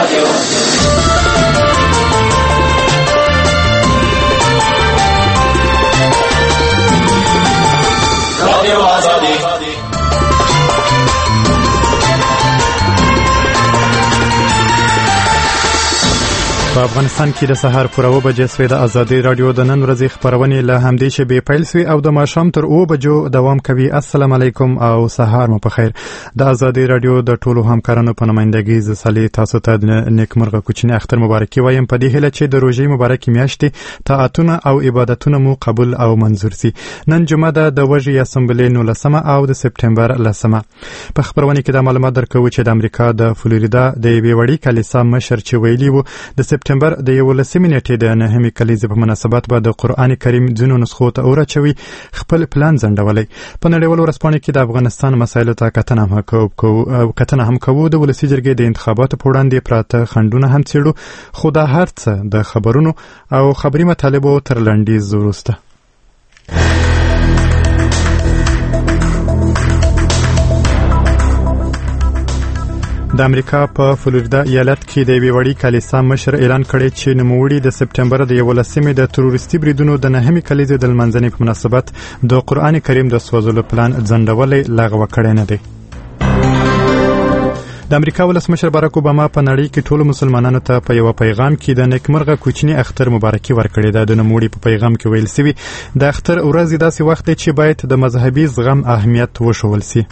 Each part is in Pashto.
په افغانستان کې د سهار پر 9 بجې سوی د ازادي رادیو د نن ورځې خبرونه له همدې شبي پیل سوی او د ماښام تر 9 بجو دوام کوي. السلام علیکم او سهار مو په خیر. د ازادي رادیو د ټولو همکارانو په نمائندګۍ ز صالح تاسو ته د نیکمرغه کوچنی اختر مبارکي وایم په دې هیله چې د روژې مبارکي میاشتې طاعتونه او عبادتونه مو قبول او منظور سي. نن جمعه ده د وژې اسمبلی 19 او د سپټمبر 10. په خبرونه کې د معلومات درکوي چې د امریکا د فلوریدا د یوې وړې کلیسا مشر چې ویلي وو د سپټمبر د 11 نیټې د 9مې کلیزې په مناسبت به د قرآن کریم ځینو نسخو ته ورچوي خپل پلان ځنډولی. په نړیوالو ورځپاڼو کې د افغانستان مسایلو ته کتنه هم کوو. د ولسي جرګې د انتخاباتو په وړاندې پراته خنډونه هم څیړو، خو دا هر څه د خبرونو او خبري مطالبو تر لنډیز وروسته. د امریکا په فلوریدا ایالت کې د یوې وړې کلیسا مشر اعلان کړی چې نوموړي د سپټمبر د 11 د تروریستي بریدونو د 9مې کلیزې د لمانځنې په مناسبت د قرآن کریم د سوځولو پلان ځنډولی لغوه کړی نه دی. د امریکا ولسمشر باراک اوباما په نړۍ کې ټولو مسلمانانو ته په یو پیغام کې د نیکمرغه کوچنی اختر مبارکي ورکړې ده. د نوموړي په پیغام کې ویل سوي د اختر ورځ داسې وخت دی چې باید د مذهبي زغم اهمیت وښول سي.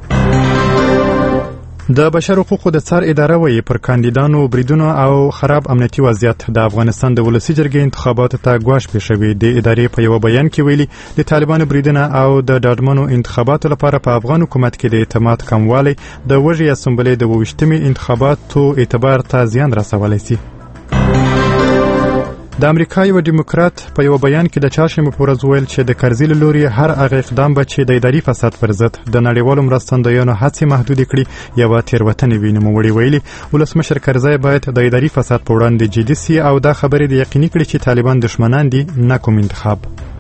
د بشر حقوقو د څار اداره وایي پر کاندیدانو بریدونو او خراب امنیتي وضعیت د افغانستان د ولسي جرګې انتخاباتو ته ګواښ پیښوي. د ادارې په یو بیان کې ویلي د طالبانو بریدونه او د ډاډمنو انتخاباتو لپاره په افغان حکومت کې د اعتماد کموالی د وژې اسمبلی د 28مې انتخاباتو اعتبار ته زیان رسولی سي. د امریکا یو ډیموکرات په یو بیان کې د چهارشنبې په ورځ ویل چې د کرزي له لوري هر هغه اقدام به چې د اداري فساد پر ضد د نړیوالو مرستندویانو هڅې محدودې کړي یوه تېروتنې وي. نوموړي ویلي ولسمشر کرزی باید د اداري فساد په وړاندې جدي سي او دا خبرې د یقیني کړي چې طالبان دشمنان دي نه کوم انتخاب.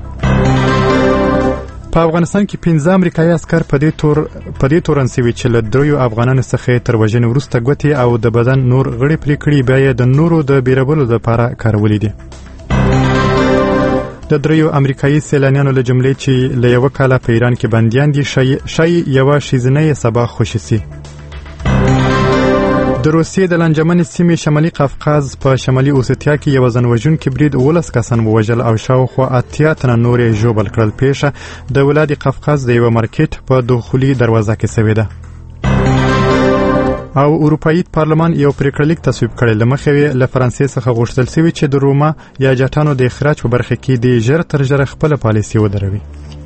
په افغانستان کې 15 امریکایي عسکر په دې تورن سوي چې له 3 افغانانو څخه تر وژنې وروسته ګوتې او د بدن نور غړي پرې کړي بیا یې د نورو د بیرولو لپاره کارولي دي. د 3 امریکایي سیلانیانو له جملې چې له یو کاله په ایران کې بندیان دي شای یو شیزنۍ سبا خوشي سي. د روسیې د لانجمنې سیمې شمالي قفقاز په شمالي اوسیتیا کې یو ځانوژونکی برید 12 کسان ووژل او شاوخوا 80 تنه نور یې ژوبل کړل. پیښه د ولایت قفقاز د یو مارکیټ په دخولي دروازه کې شوې ده. او اروپایي پارلمان یو پریکړه لیک تصویب کړی. له مخې له فرانسې څخه غوښتل شوی چې د روما یا جاټانو د اخراج په برخه کې د ژر تر ژره خپل پالیسي ودروي.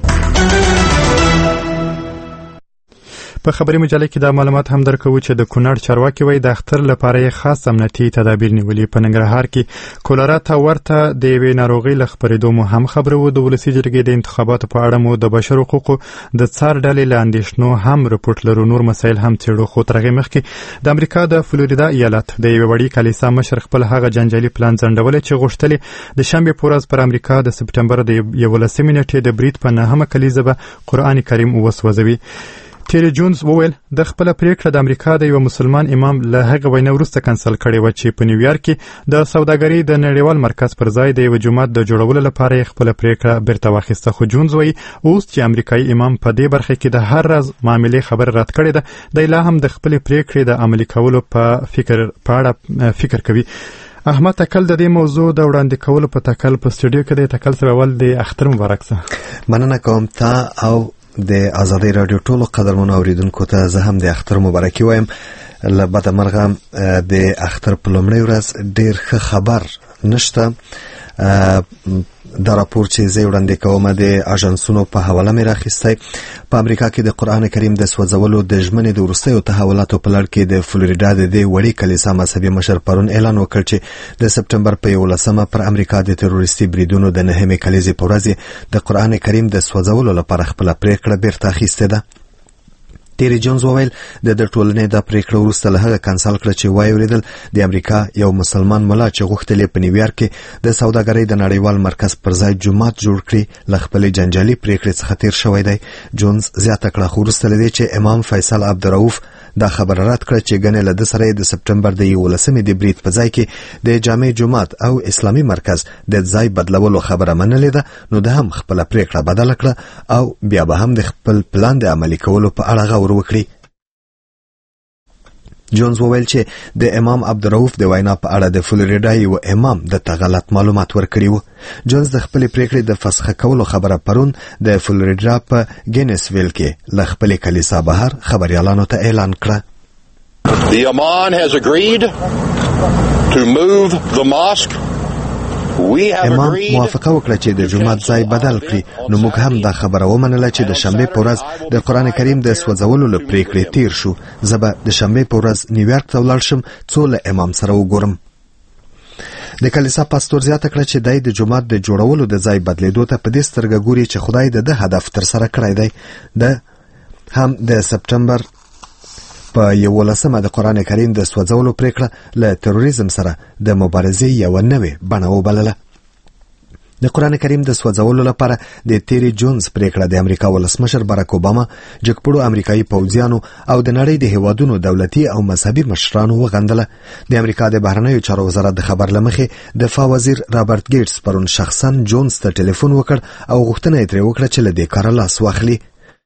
په خبري مجله کې دا معلومات هم درکوي چې د کونړ چارواکي وایي د اختر لپاره یې خاص امنیتي تدابیر نیولي. په ننګرهار کې کولرا ته ورته د یوې ناروغۍ له خپرېدو مو هم خبره و. د ولسي جرګې د انتخاباتو په اړه مو د بشر حقوقو د څار ډلې له اندېښنو هم رپورټ لرو. نور مسایل هم څېړو، خو تر هغې مخکې د امریکا د فلوریدا ایالت د یوې وړې کلیسا مشر خپل هغه جنجالي پلان ځنډولی چې غوښتلې د شنبې په ورځ پر امریکا د سپټمبر د 11 نیټې د برید په 9مه کلیزه به قرآن کریم وسوځوي. تیری جونز وویل د خپل پریکړه د امریکا د یو مسلمان امام له هغه وینا وروسته کنسل کړې و چې په نیویارک کې د سوداګرۍ د نړیوال مرکز پر ځای د یو جماعت د جوړولو لپاره خپل پریکړه بیرته واخیسته. خو جونز وایي اوس چې امریکایي امام په دې برخه کې د هر راز معاملې خبر رد کړې ده، د لا هم د خپل پریکړې د عملي کولو په اړه فکر کوي. احمد تکل د دې موضوع د وړاندې کولو په تکل په سټوډیو کې د تکل سره ول د اختر مبارک سه. مننه کوم تا او د آزادۍ رادیو ټولو قدرمنو اوریدونکو ته زه هم د اختر مبارکي وایم. له بده مرغه د اختر په لومړۍ ورځ ډېر ښه خبر نشته. دا راپور چې زه وړاندې کوم د اژانسونو په حواله مې راخیستی. په امریکا کې د قرآن کریم د سوځولو د ژمنې د وروستیو تحولاتو په لړ کې د فلوریدا د دې وړې کلیسا مذهبي مشر پرون اعلان وکړ چې د سپټمبر په 11 پر امریکا د تروریستي بریدونو د 9مې کلیزې په ورځ د قرآن کریم د سوځولو لپاره خپله پریکړه بیرته اخیستې ده. تیری جونز وویل د ټولنې د پریکړه وروسته له هغه کانسل کړ چې وایي ولیدل د امریکا یو مسلمان ملا چې غوښتل په نیویارک کې د سوداګرۍ د نړیوال مرکز پر ځای جماعت جوړ کړي له خپلې جنجالي پریکړې څخه تیر شوی دی. جونز زیاته کړه خو وروسته له دې چې امام فیصل عبدالرؤف دا خبره رد کړه چې ګنې له د سره د سپټمبر د 11 د برید په ځای کې د جامع جماعت او اسلامي مرکز د ځای بدلولو خبره منلې ده، نو د هم خپل پریکړه بدله کړه او بیا به هم د خپل پلان د عملي کولو په اړه غور وکړي. جونز وویل چې د امام عبدالرؤف د وینا په اړه د فلوریډا یو امام د غلط معلومات ورکړي وو. جونز د خپل پریکړې د فسخ کولو خبره پرون د فلوریډا په ګینسویل کې له خپل کلیسا بهر خبريالانو ته اعلان کړه. The Imam has agreed to move the mosque. امام موافقه وکړه چې د جمعات ځای بدل کړي، نو موږ هم دا خبره ومنله چې د شنبه په ورځ د قران کریم د سوځولو له پریکړې تیر شو. زه به د شنبه په ورځ نیویارک ته ولاړ شم څو له امام سره وګورم. د کلیسا پاستور زیاته کړه چې د جمعات د جوړولو د ځای بدلیدو ته په دې سترګه ګوري چې خدای د هدف تر سره کړی دی. د هم د سپټمبر په 11 د قران کریم د سوځولو پریکړه له تروریزم سره د مبارزې یو نوې بڼه وبلله. د قران کریم د سوځولو لپاره د تیری جونز پریکړه د امریکا ولسمشر باراک اوباما، جګپړو امریکایي پوځیانو او د نړۍ د هیوادونو دولتي او مذهبي مشرانو وغندله. د امریکا د بهرنیو چارو وزارت د خبر لمخې دفاع وزیر رابرټ ګیټس پرون شخصا جونز ته ټلیفون وکړ او غوښتنه یې ترې وکړه چې له دې کاره لاس واخلي.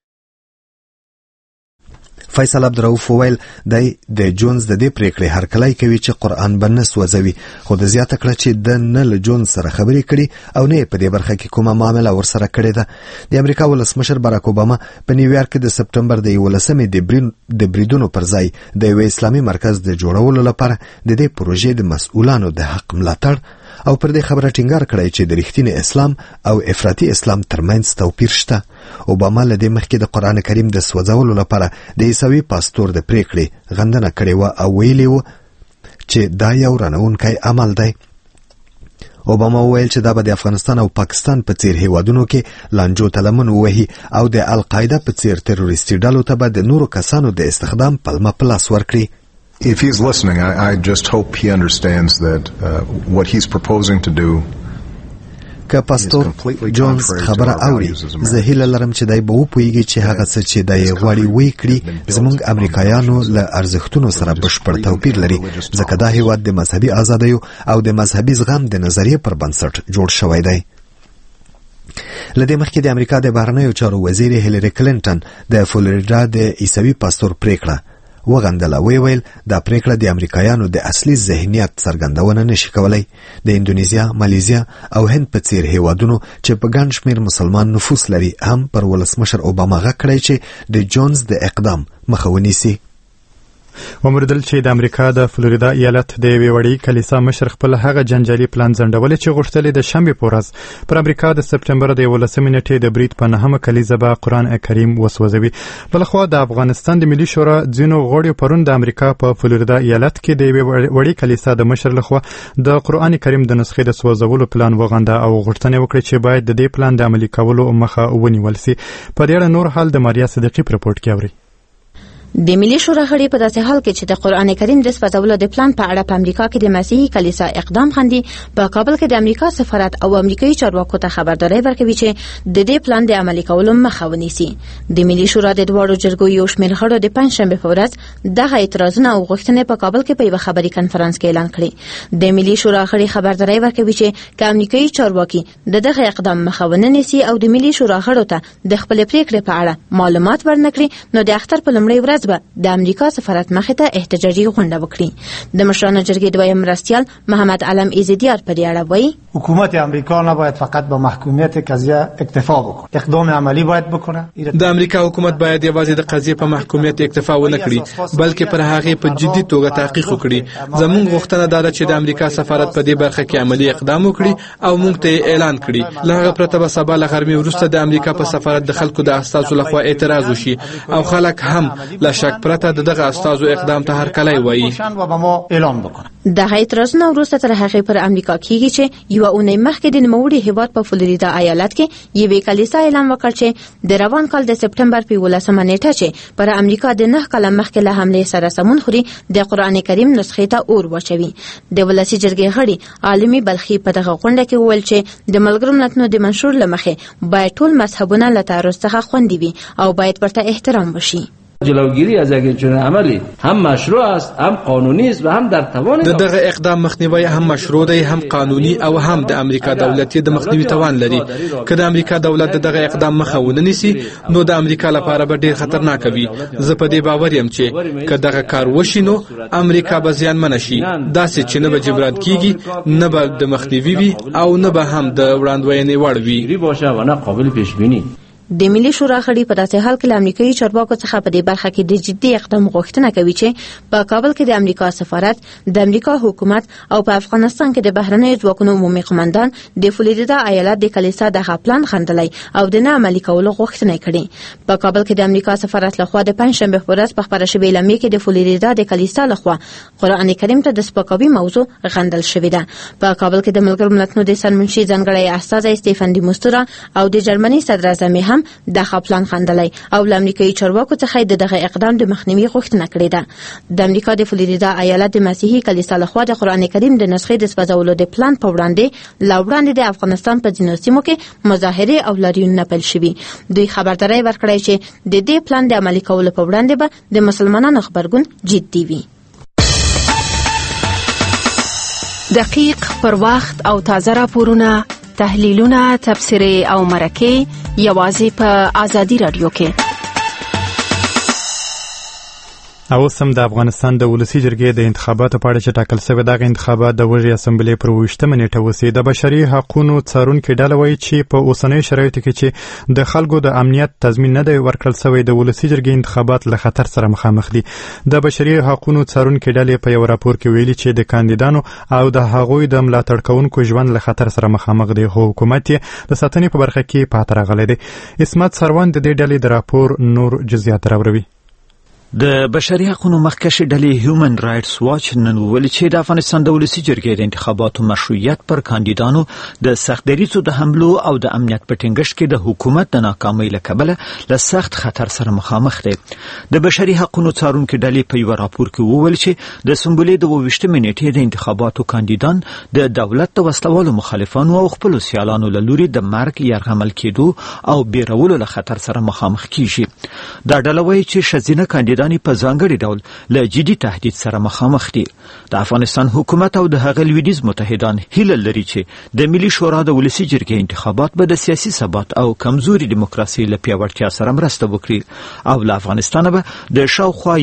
فیصل عبدالرؤف وویل د جونز د دې پریکړې هرکلی کوي چې قرآن به نه سوځوي، خو د زیاته کړه چې د نه له جونز سره خبرې کړي او نه په دې برخه کې کومه معامله ورسره کړې ده. د امریکا ولسمشر باراک اوباما په نیویارک کې د سپټمبر د 11 د بریدونو پر ځای د یو اسلامي مرکز د جوړولو لپاره د دې پروژې د مسؤلانو د حق ملاتړ او پر دې خبره ټینګار کړی چې د رښتینی اسلام او افراطي اسلام ترمنځ توپیر شته. اوباما له دې مخکې د قرآن کریم د سوځولو لپاره د عیسوي پاستور د پریکړې غندنه کړې وه او ویلي وو چې دا یو رانونکی عمل دی. اوباما وویل چې دا به د افغانستان او پاکستان په څیر هیوادونو کې لانجو ته لمن ووهي او د القاعده په څیر تروریستي ډلو ته به د نورو کسانو د استخدام پلمه په لاس ورکړي. If he's listening, I just hope he understands that what he's proposing to do. که پاستور جونز خبره اوري، زه هیله لرم چې دای به وپوهیږي چې هغه څه چې دای غواړي وی کړي زموږ امریکایانو له ارزښتونو سره بشپړ توپیر لري، ځکه دا هیواد د مذهبي ازادیو او د مذهبي زغم د نظریې پر بنسټ جوړ شوی دی. لدې مخکې د امریکا د بهرنیو چارو وزیر هیلری کلینټن د فلوریډا د عیسوي پاستور پریکړه وغندله. ویل دا پریکړه د امریکایانو د اصلي ذهنیت څرګندونه نشي کولای. د اندونیزیا، مالیزیا او هند په څیر هیوادونو چې په ګڼ شمېر مسلمان نفوس لري هم پر ولسمشر اوباما غږ کړی چې د جونز د اقدام مخه ونیسي. ومردل چې د امریکا د فلوریدا ایالت د یوې وړې کلیسا مشر خپل هغه جنجالي پلان ځنډولې چې غوښتل د شنبې په ورځ پر امریکا د سپټمبر د 11 نیټې د برید په 9مه کلیزه به قرآن کریم وسوځوي. بلخوا د افغانستان د ملي شورا ځینو غړو پرون د امریکا په فلوریدا ایالت کې د یوې وړې کلیسا د مشر لخوا د قرآن کریم د نسخې د سوځولو پلان وغنده او غوښتنه وکړه چې باید د دې پلان د عملي کولو مخه ونیول شي. په دې اړه نور حال د ماریا صدیقی په رپورټ کې اوري. د ملي شورا غړي په داسې حال کې چې د قرآن کریم د سوځولو د پلان په اړه په امریکا کې د مسیحي کلیسا اقدام غندي، په کابل کې د امریکا سفارت او امریکایي چارواکو ته خبرداري ورکوي چې د دې پلان د عملي کولو مخه ونیسي. د ملي شورا د دوړو جرګو یو شمېر غړو د پنځشنبه په ورځ دغه اعتراضونه او غوښتنې په کابل کې په یو خبري کنفرانس کې اعلان کړي. د ملي شورا غړي خبرداري ورکوي چې امریکایي چارواکي دغه اقدام مخه ونیسي او د ملي شورا غړو ته د خپل پریکړې په اړه معلومات ورنکړي، نو د اختر په لومړۍ ورځ د امریکا سفارت مخې ته احتجاجي غونډه وکړي. د مشرانو جرګې دویم مرستیال محمد علم ایزدیار په دې اړه وایي حکومت امریکا نباید فقط به محکومیت قضیه اکتفا بکنه، اقدام عملی باید بکنه. د امریکا حکومت باید یوازې د قضیه په محکومیت اکتفا ونه کړي، بلکې پر هغه په جدي توګه تحقیق وکړي. زموږ غوښتنه دا ده چې د امریکا سفارت په دې برخه کې عملی اقدام وکړي او موږ ته اعلان کړي. له هغه پرته به سبا له غرمې وروسته د امریکا په سفارت د خلکو د اساسو لخوا اعتراض وشي او خلک هم له له شک پرته دغه استازو اقدام ته هرکلی وایي. دغه اعتراضونه وروسته تر هغې پر امریکا کېږي چې یوه اونۍ مخکې د نوموړي هیواد په فلوریدا ایالت کې یوې کلیسا اعلان وکړ چې د روان کال د سپټمبر په 11مه نیټه چې پر امریکا د 9 کاله مخکې له حملې سره سمون خوري د قرآن کریم نسخې ته اور واچوي. د ولسي جرګې غړي عالمي بلخي په دغه غونډه کې وویل چې د ملګرو ملتونو د منشور له مخې باید ټول مذهبونه له تعرض څخه خوندي وي او باید ورته احترام وشي. جلوگیری از یک چنین عملی هم مشروع است هم قانونی است و هم در توان دغه اقدام مخنیوي هم مشروع دی هم قانوني او هم د امریکا دولت د مخنیوي توان لري. که د امریکا دولت دغه اقدام مخه ونه نیسي نو د امریکا لپاره به ډیر خطرناک وي. زه په دې باور یم چې که دغه کار وشي نو امریکا به زیانمن شي، داسې چې نه به جبران کیږي، نه به د مخنیوي وي او نه به هم د وړاندوینې وړ وي. د ملي شورا غړي په داسې حال کې له امریکایي چارواکو څخه په دې برخه کې د جدي اقدام غوښتنه کوي چې په کابل کې د امریکا سفارت، د امریکا حکومت او په افغانستان کې د بهرنیو ځواکونو عمومي قماندان د فلوریدا ایالت د کلیسا دغه پلان خندلی او د نه عملي کولو غوښتنه کړې. په کابل کې د امریکا سفارت لخوا د پنځشنبه په ورځ په خپره شوې اعلامیه کې د فلوریدا د کلیسا لخوا قرآن کریم ته د سپکاوي موضوع غندل شوې ده. په کابل کې د ملګرو ملتونو د سرمنشي ځانګړی استازی سټیفن ډي مستورا او د جرمني صدر اعظم هم دغه پلان خندلی او له امریکایي چارواکو څخه دغه اقدام د مخنیوي غوښتنه کړې ده. د امریکا د فلوریدا ایالت د مسیحي کلیسا لخوا د قرآن کریم د نسخې د سوځولو د پلان په وړاندې د افغانستان په ځینو سیمو کې مظاهرې او لاریونونه پیل شوي. دوی خبرداری ورکړی چې د دې پلان د عملي کولو په وړاندې به د مسلمانانو خبرګون جدي وي. دقیق، پر وخت او تازه راپورونه، تحلیلونه، تبصرې او مرکې یوازې په آزادي رادیو کې. او سم د افغانستان د ولسی جرګې د انتخاباتو په اړه چې ټاکل شوی دغه انتخابات د وږي اسمبلی پر 28مه نیټه وسي. د بشري حقوقو څارونکو ډله وایي چې په اوسنیو شرایطو کې چې د خلکو د امنیت تضمین نه دی ورکړل شوی، د ولسی جرګې انتخابات له خطر سره مخامخ دي. د بشري حقوقو څارونکو ډلې په یو راپور کې ویلي چې د کاندیدانو او د هغوی د ملاتړ کوونکو ژوند له خطر سره مخامخ دی، خو حکومت یې د ساتنې په برخه کې پاتې راغلی دی. اسمت سروان د دې ډلې د راپور نور جزئیات راوړي. د بشري حقوقو مخکښې ډلې هیومن رائټس واچ نن ویلي چې د افغانستان د ولسی جرګې د انتخاباتو مشروعیت پر کاندیدانو د سخت دریځو د حملو او د امنیت په ټینګښت کې د حکومت د ناکامۍ له کبله له سخت خطر سره مخامخ دی. د بشري حقوقو څارونکو ډلې په یو راپور کې وویل چې د سمبولې د 28مې نیټې د انتخاباتو کاندیدان د دولت د وسلوالو مخالفانو او خپل سیالانو له لوري د مرګ یرغمل کېدو او بیرولو له خطر سره مخامخ کیږي. دا ډله وایي چې ښځینه کاندیدان په ځانګړي ډول له جدي تهدید سره مخامخ دي. د افغانستان حکومت او د هغه لویدیځ متحدان هیله لري چې د ملي شورا د ولسی جرګې انتخابات به د سیاسي ثبات او کمزوري دیموکراسي له پیاوړتیا سره مرسته وکړي او له افغانستان به د شاوخوا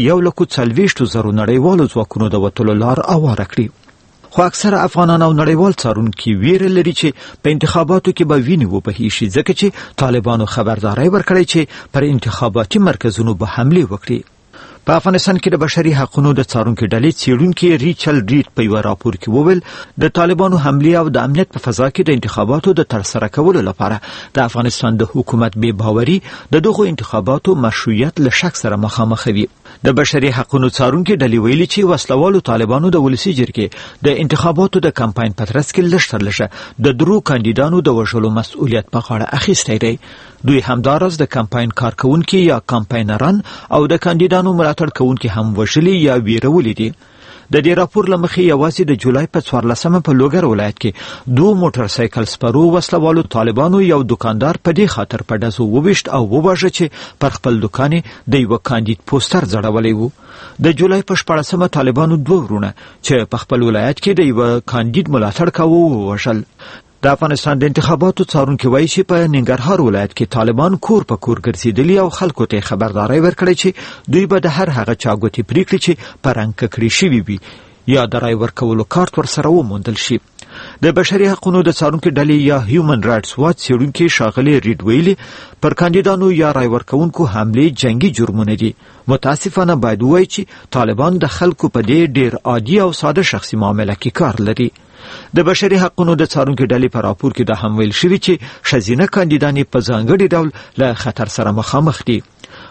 140,000 نړیوالو ځواکونو د وتلو لار اواره کړي. خو اکثره افغانان او نړیوال څارونکي ویره لري چې په انتخاباتو کې به وینې وبهي شي، ځکه چې طالبانو خبرداری ورکړی چې پر انتخاباتي مرکزونو به حمله وکړي. په افغانستان کې د بشري حقوقو د څارونکو ډلې څېړونکي ریچل ریډ په یو راپور کې وویل د طالبانو حمله او د امنیت په فضا کې د انتخاباتو د ترسره کولو لپاره د افغانستان د حکومت بې باوري د دغو انتخاباتو مشروعیت له شک سره مخامخ وي. د بشري حقوقو څارونکو ډلې ویلي چې وسلوالو طالبانو د ولسی جرګې د انتخاباتو د کمپاین په ترڅ کې لږترلږه د درو کاندیدانو د وژلو مسؤلیت په غاړه اخیستی دی. دوی همداراز د کمپاین کارکونکي یا کمپاینران او د کاندیدانو ملاتړ کوونکي هم وژلي یا ویرولي دي. د دې راپور له مخې یوازې د جولای په 14مه په لوګر ولایت کې 2 موټر سایکل سپرو وسلوالو طالبانو یو دکاندار په دې خاطر په ډزو وویشت او وواژه چې پر خپل دکان د یو کاندید پوسټر ځړولی وو. د جولای په 14مه طالبانو 2 ورونه چې په خپل ولایت کې د یو کاندید ملاتړ کاوه ووژل. د افغانستان د انتخاباتو څارونکو وایي چې په ننګرهار ولایت کې طالبان کور په کور ګرځېدلي او خلکو ته خبرداری ورکړی چې دوی به د هر هغه چا ګوتې پرې کړي چې په رنګ ککړې شوي وي یا د رای ورکولو کارت ورسره وموندل شي. د بشري حقوقو د څارونکو ډلې یا هیومن رائټس واچ څېړونکي ښاغلي ریډ ویلي پر کاندیدانو یا رای ورکوونکو حملې جنگي جرمونه دي. متاسفانه باید ووایي چې طالبان د خلکو په دې ډېر عادي او ساده شخصي معامله کې کار لري. د بشري حقوقو د څارونکو ډلې په راپور کې دا هم ویل شوي چې ښځینه کاندیدانې په ځانګړي ډول له خطر سره مخامخ دي.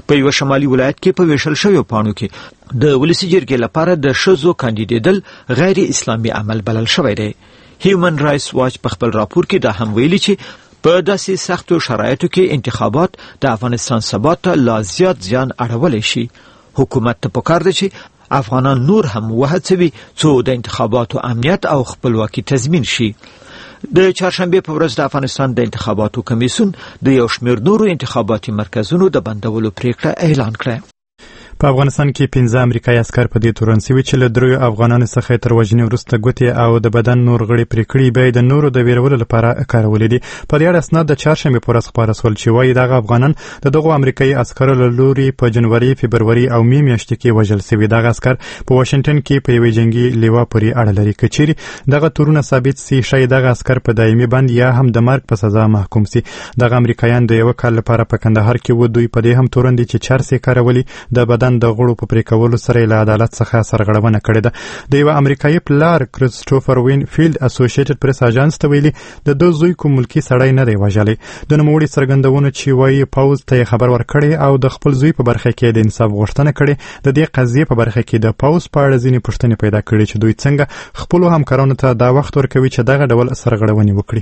په یو شمالي ولایت کې په ویشل شوی پاڼو کې د ولسی جرګې لپاره د شذو کاندیدیدل غیر اسلامي عمل بلل شوی دی. هیومن رائټس واچ په خپل راپور کې دا هم ویلي چې په داسې سختو شرایطو کې انتخابات د افغانستان ثبات ته لا زیات زیان اړولی شي. حکومت ته پکار دی چې افغانان نور هم وهڅوي څو د انتخاباتو امنیت او خپلواکي تضمین شي. د چهارشنبه په ورځ د افغانستان د انتخاباتو کمیسیون د یو شمېر نورو انتخاباتي مرکزونو د بندولو پریکړه اعلان کړه. په افغانستان کې 15 امریکایي عسکر په دې تورن سوي چې له 3 افغانانو څخه تر وژنې وروسته ګوتې او د بدن نور غړي پرې کړي به د نورو د ویرولو لپاره کارولې دي. په دې اړه اسناد د چهارشنبه په ورځ خپاره شول چې وایي دغه افغانان د دغو امریکایي عسکرو له لوري په جنوري، فبروري او مې میاشتو کې وژل شوي. دغه عسکر په واشنگټن کې په یوې جنگي لیوا پورې اړه لري. که چیرې دغه تورونه ثابت سي، شاید دغه عسکر په دایمي بند یا هم د مرګ په سزا محکوم سي. دغه امریکایان د یو کال لپاره په کندهار کې و. دوی په دې هم تورن دي چې چرس کارولي د بدن د غړو په کولو سره له عدالت څخه سرغړونه کړې ده. د یو امریکایي پلار کریسټوفر وینفیلد اسوسییټډ پریس اژانس ته ویلي د دوه زوی کوم ملکی سړی نه دی وژلی. د نوموړي څرګندونه چې وایي پوز ته خبر ورکړی او د خپل زوی په برخه کې د انصاف غوښتنه کړې. د دې قضیې په برخه کې د پوز په اړه ځینې پوښتنې پیدا کړې چې دوی څنګه خپل همکارانو ته دا وخت ورکوي چې دغه ډول سرغړونې وکړي.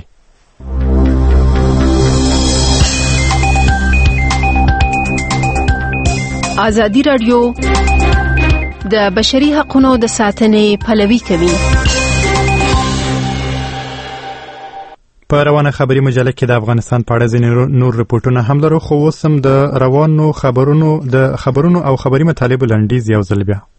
ازادي راډیو د بشري حقوقو د ساتنې پلوي کوي. په روانه خبري مجله کې د افغانستان په اړه ځینې نور رپورټونه هم لرو، خو اوس هم د روانو خبرونو او خبري مطالبو لنډیز یو ځل بیا.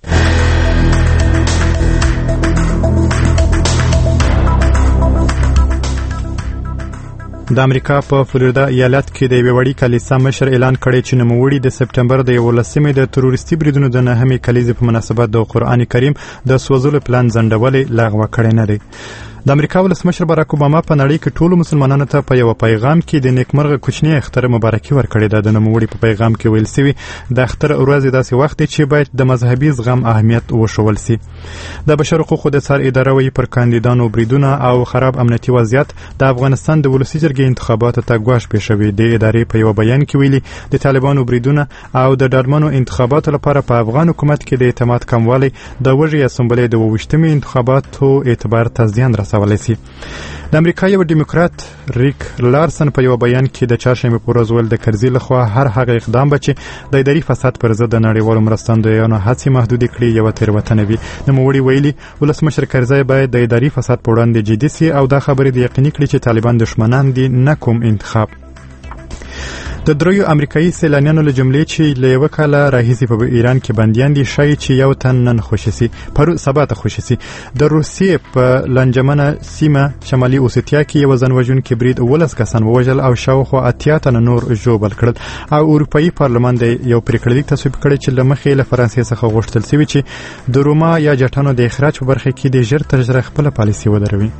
د امریکا په فلوریدا ایالت کې د یوې وړې کلیسا مشر اعلان کړی چې نوموړي د سپټمبر د 11مې د تروریستي بریدونو د 9مې کلیزې په مناسبت د قرآن کریم د سوځولو پلان ځنډولې لغوه کړی نه دی. د امریکا ولسمشر باراک اوباما په نړۍ کې ټولو مسلمانانو ته په یو پیغام کې د نیکمرغه کوچنی اختر مبارکي ورکړې ده. د نوموړي په پیغام کې ویل سوي د اختر ورځ داسې وخت دی چې باید د مذهبي زغم اهمیت وښول سي. د بشر حقوقو د څار اداره وایي پر کاندیدانو بریدونه او خراب امنیتي وضعیت د افغانستان د ولسي جرګې انتخاباتو ته ګواښ پېښوي. د ادارې په یو بیان کې ویلي د طالبانو بریدونه او د ډاډمنو انتخاباتو لپاره په افغان حکومت کې د اعتماد کموالی د وږي اسمبلې د 28مې انتخاباتو اعتبار ته زیان رسولی سي. د امریکا یو ډیموکرات ریک لارسن په یو بیان کې د چهارشنبه په ورځ ویل د کرزي لخوا هر هغه اقدام به چې د اداري فساد پر ضد د نړیوالو مرستندویانو هڅې محدودې کړي یوه تېروتنه وي. نوموړي ویلي ولسمشر کرزی باید د اداري فساد په وړاندې جدي سي او دا خبرې د یقیني کړي چې طالبان دشمنان دي نه کوم انتخاب. د 3 امریکایي سیلانیانو له جملې چې له یو کال راهیسې په ایران کې بندیان دي شایي چې یو تن نن خوشي سي سبا ته خوشي سي. د روسیې په لنجمنه سیمه شمالي اوسیتیا کې یو ځانوژونکي برید 19 کسان ووژل او شاوخوا 80 تنه نور ژوبل کړل او اروپایي پارلمان د یو پریکړه تصویب کړی چې له مخې له فرانسې څخه غوښتل شوی چې د روما یا جټانو د اخراج په برخه کې د ژر تر ژره خپل پالیسي ودروي.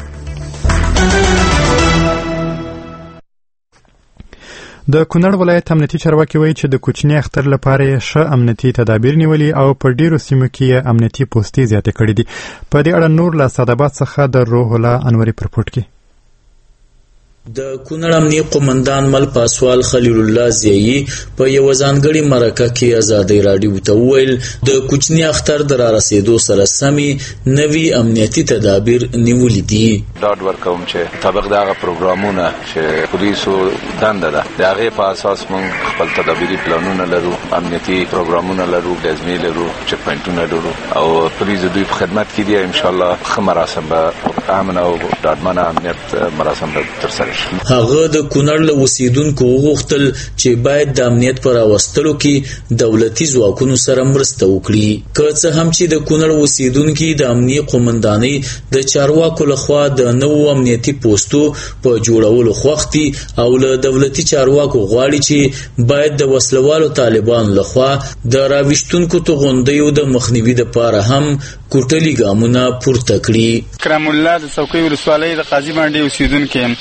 د کونړ ولایت امنیتي چارواکي وایي چې د کوچني اختر لپاره ښه امنیتي تدابیر نیولي او په ډیرو سیمو کې امنیتي پوستې زیاتې کړې دي. په دې اړه نور له اسعدآباد څخه د روح الله انوري پر رپورټ کې. د کونړ امنیه قومندان مل پاسوال خلیل الله زیایی په یو ځانګړي مرکه کې ازادي راډیو ته ویل د کوچنی اختر در رسیدو سره سمي نوي امنیتي تدابیر نیولې دي. ډاډ ورکوم چې طبق دغه پروګرامونه چې پولیسو دنده ده د هغه په اساس موږ خپل تدابیري پلانونه لرو، امنیتي پروګرامونه لرو، لازمي لرو، چک پوینټونه لرو او پولیس دوی په خدمت کې دي. ان شاء الله خه مراسم به امن او ډاډمنه امنیت مراسم به ترسره هغه د کونړ له اوسیدونکو وغوښتل چې باید د امنیت پر راوستلو کې دولتي ځواکونو سره مرسته وکړي. که څه هم چې د کونړ اوسیدونکو د امنیه قومندانۍ د چارواکو لخوا د نوو امنیتي پوسټو په جوړولو خوښتي او له دولتي چارواکو غواړي چې باید د وسلوالو طالبان لخوا د راوښتونکو توغندیو د مخنیوي لپاره هم کوټلي ګامونه پورته کړي. کرم الله د څوکۍ ولسوالۍ د قاضي باندې اوسیدونکو ډېر خوشاله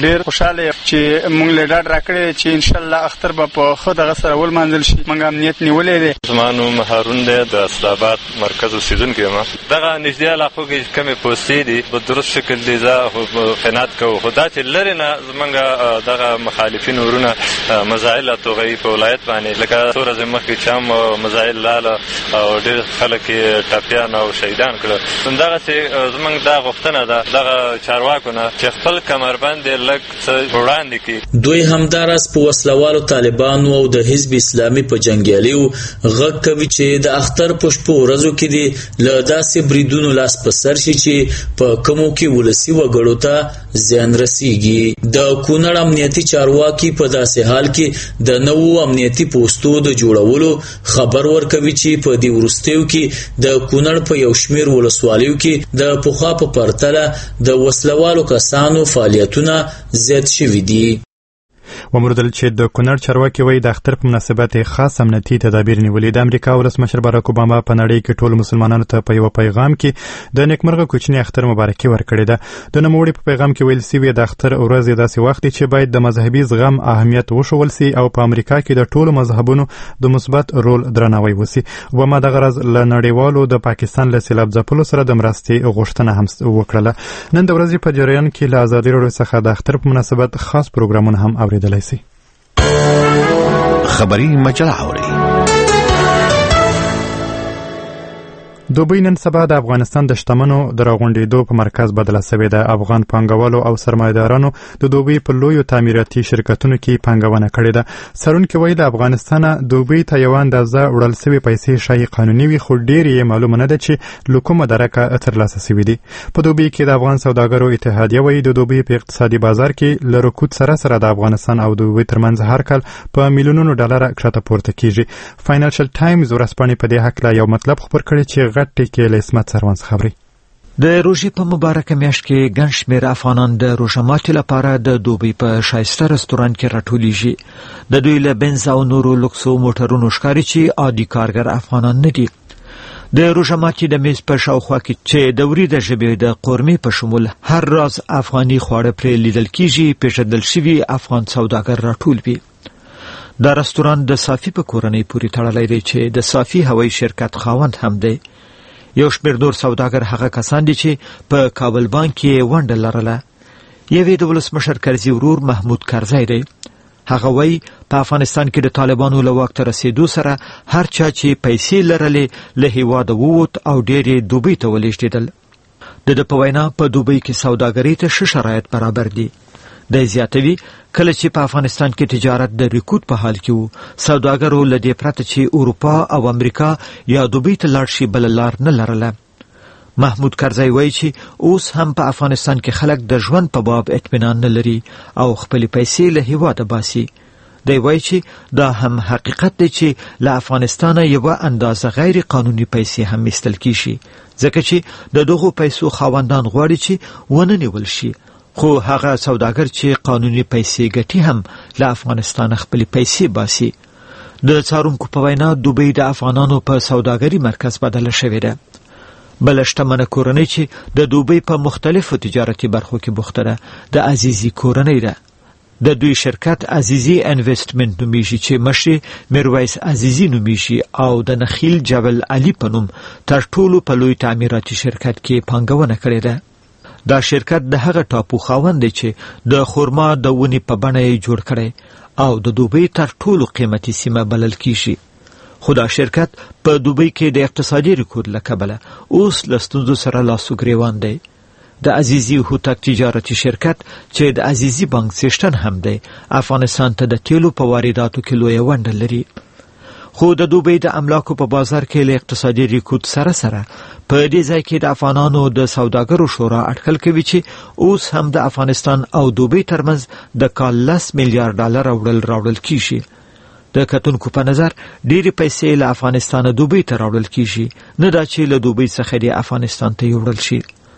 خوشاله چې موږ له ډاډ راکړی چې ان شاء الله اختر به په خود غسر ول منځل شي. موږ امنیت نیولې دي. زمانو مهارون دی د اسلامباد مرکز اوسیدونکو یم. دغه نږدې علاقو کې کمې پوستې دي په درست شکل دي زه خیانت کوو، خو دا چې لرې نه زمونږ دغه مخالفین ورونه مزایل توغوي په ولایت باندې، لکه څو ورځې مخکې چې هم مزایل لاله او ډېر خلک یې ټپیان او شهیدان کړل. همدغسې زمونږ دا غوښتنه ده دغه چارواکو نه چې خپل کمربند یې لږ څه وړاندې کړي. دوی همداراز په وسلوالو طالبانو او د حزب اسلامي په جنګیالیو غږ کوي چې د اختر په شپو ورځو کې دي له داسې بریدونو لاس په سر شي چې په کومو کې ولسي وګړو ته زیان رسیږي. د کونړ امنیتي چارواکي په داسې حال کې د نوو امنیتي پوسټو د جوړولو خبر ورکوي چې په دې وروستیو کې د کونړ په یو شمېر ولسوالیو کې د پخوا په پرتله د وسلوالو کسانو فعالیتونه زیات شوي دي. ومردل چې د کونړ چارواکي وایي د اختر په مناسبت خاص امنیتي تدابیر نیولي. د امریکا ولسمشر باراک اوباما په نړۍ کې ټولو مسلمانانو ته په یو پیغام کې د نیکمرغه کوچني اختر مبارکي ورکړې ده. د نوموړي په پیغام کې ویل سوي د اختر ورځ داسې وخت دی چې باید د مذهبي زغم اهمیت وښول سي او په امریکا کې د ټولو مذهبونو د مثبت رول درناوی وسي. اوباما دغه ورځ له نړیوالو د پاکستان له سیلاب ځپلو سره د مرستې غوښتنه هم وکړه. نن د ورځې په جریان کې له ازادي راډیو څخه د اختر په مناسبت خاص پروګرامونه هم اوریدلای شي. خبری مجله اوري. دوبۍ نن سبا د افغانستان د شتمنو د راغونډېدو په مرکز بدله شوې ده. افغان پانګوالو او سرمایه‌دارانو د دوبۍ په لویو تعمیراتي شرکتونو کې پانګونه کړې ده. څارونکي وایي د افغانستان دوبۍ ته یوه اندازه وړل شوې پیسې ښایي قانوني وي، خو ډېر یې معلومه نه ده چې له کومه درکه ترلاسه شوي دي. په دوبۍ کې د افغان سوداګرو اتحادیه وایي د دوبۍ په اقتصادي بازار کې له رکود سره سره د افغانستان او دوبۍ ترمنځ هر کال په میلیونونو ډالره کښته پورته کیږي. فاینانشل ټایمز ورځپاڼې په دې هکله یو مطلب خپور کړی چې ټکی له اسمت سروانس خبري. د روژې په مبارکه میاشت کې ګڼ شمېر افغانان د روژه ماتي لپاره د دوبۍ په ښایسته رستورانت کې راټولیږي. د دوی له بنز او نورو لوکسو موټرونو ښکاري چې عادي کارګر افغانان نه دي. د روژه ماتي د میز په شاوخوا کې چې د وریده ژبې د قورمې په شمول هر راز افغاني خواړه پرې لیدل کیږي. پیژندل شوي افغان سوداګر راټول وي. دا رستورانت د صافي په کورنۍ پورې تړلی دی چې د صافي هوایي شرکت خاوند هم دی. یو شمېر نور سوداګر هغه کسان دي چې په کابل بانک کې ونډه لرله. یوې د ولسمشر کرزي ورور محمود کرزی دی. هغه وایي په افغانستان کې د طالبانو له واک ته رسېدو سره هر چا چې پیسې لرلې له هېواده ووت او ډېر یې دوبۍ ته ولېږدېدل. د ده په وینا په دوبۍ کې سوداګرۍ ته ښه شرایط برابر دي. دی زیاتوي کله چې په افغانستان کې تجارت د رکود په حال کې وو، سوداګرو له دې پرته چې اروپا او امریکا یا دوبۍ ته لاړ شي بله لار نه لرله. محمود کرزی وایي چې اوس هم په افغانستان کې خلک د ژوند په باب اطمینان نه لري او خپلې پیسې له هېواده باسي. دی وایي چې دا هم حقیقت دی چې له افغانستانه یوه اندازه غیر قانوني پیسې هم ایستل کیږي، ځکه چې د دغو پیسو خاوندان غواړي چې ونه نیول شي. خو هغه سوداګر چې قانوني پیسې ګټي هم له افغانستان خپلې پیسې باسي. د څارونکو په وینا دوبۍ د افغانانو په سوداګري مرکز بدله شوې ده. بله شتمنه کورنۍ چې د دوبۍ په مختلفو تجارتي برخو کې بوخته ده د عزیزي کورنۍ ده. د دوی شرکت عزیزي انویسټمنټ نومیږي چې مشر میرویس عزیزي نومیږي او د نخیل جبل علي په نوم تر ټولو په لوی تعمیراتي شرکت کې پانګونه کړې ده. دا شرکت د هغه ټاپو خاوند دی چې د خورما د ونې په بڼه یې جوړ کړی او د دوبۍ تر ټولو قیمتي سیمه بلل کیږي. خو دا شرکت په دوبۍ کې د اقتصادي رکود له کبله اوس له ستونزو سره لاس ګریوان دی. د عزیزي هوتک تجارتي شرکت چې د عزیزي بانک څښتن هم دی افغانستان ته د تیلو په وارداتو کې لویه ونډه لري. خو د دوبۍ د املاکو په بازار کې له اقتصادي رکود سره سره په دې ځای کې د افغانانو د سوداګرو شورا اټکل کوي چې اوس هم د افغانستان او دوبۍ ترمنځ د کال 10 میلیارډ ډالر راوړل کیږي. د کتونکو په نظر ډېرې پیسې له افغانستانه دوبۍ ته راوړل کیږي، نه دا چې له دوبۍ څخه د افغانستان ته یوړل شي.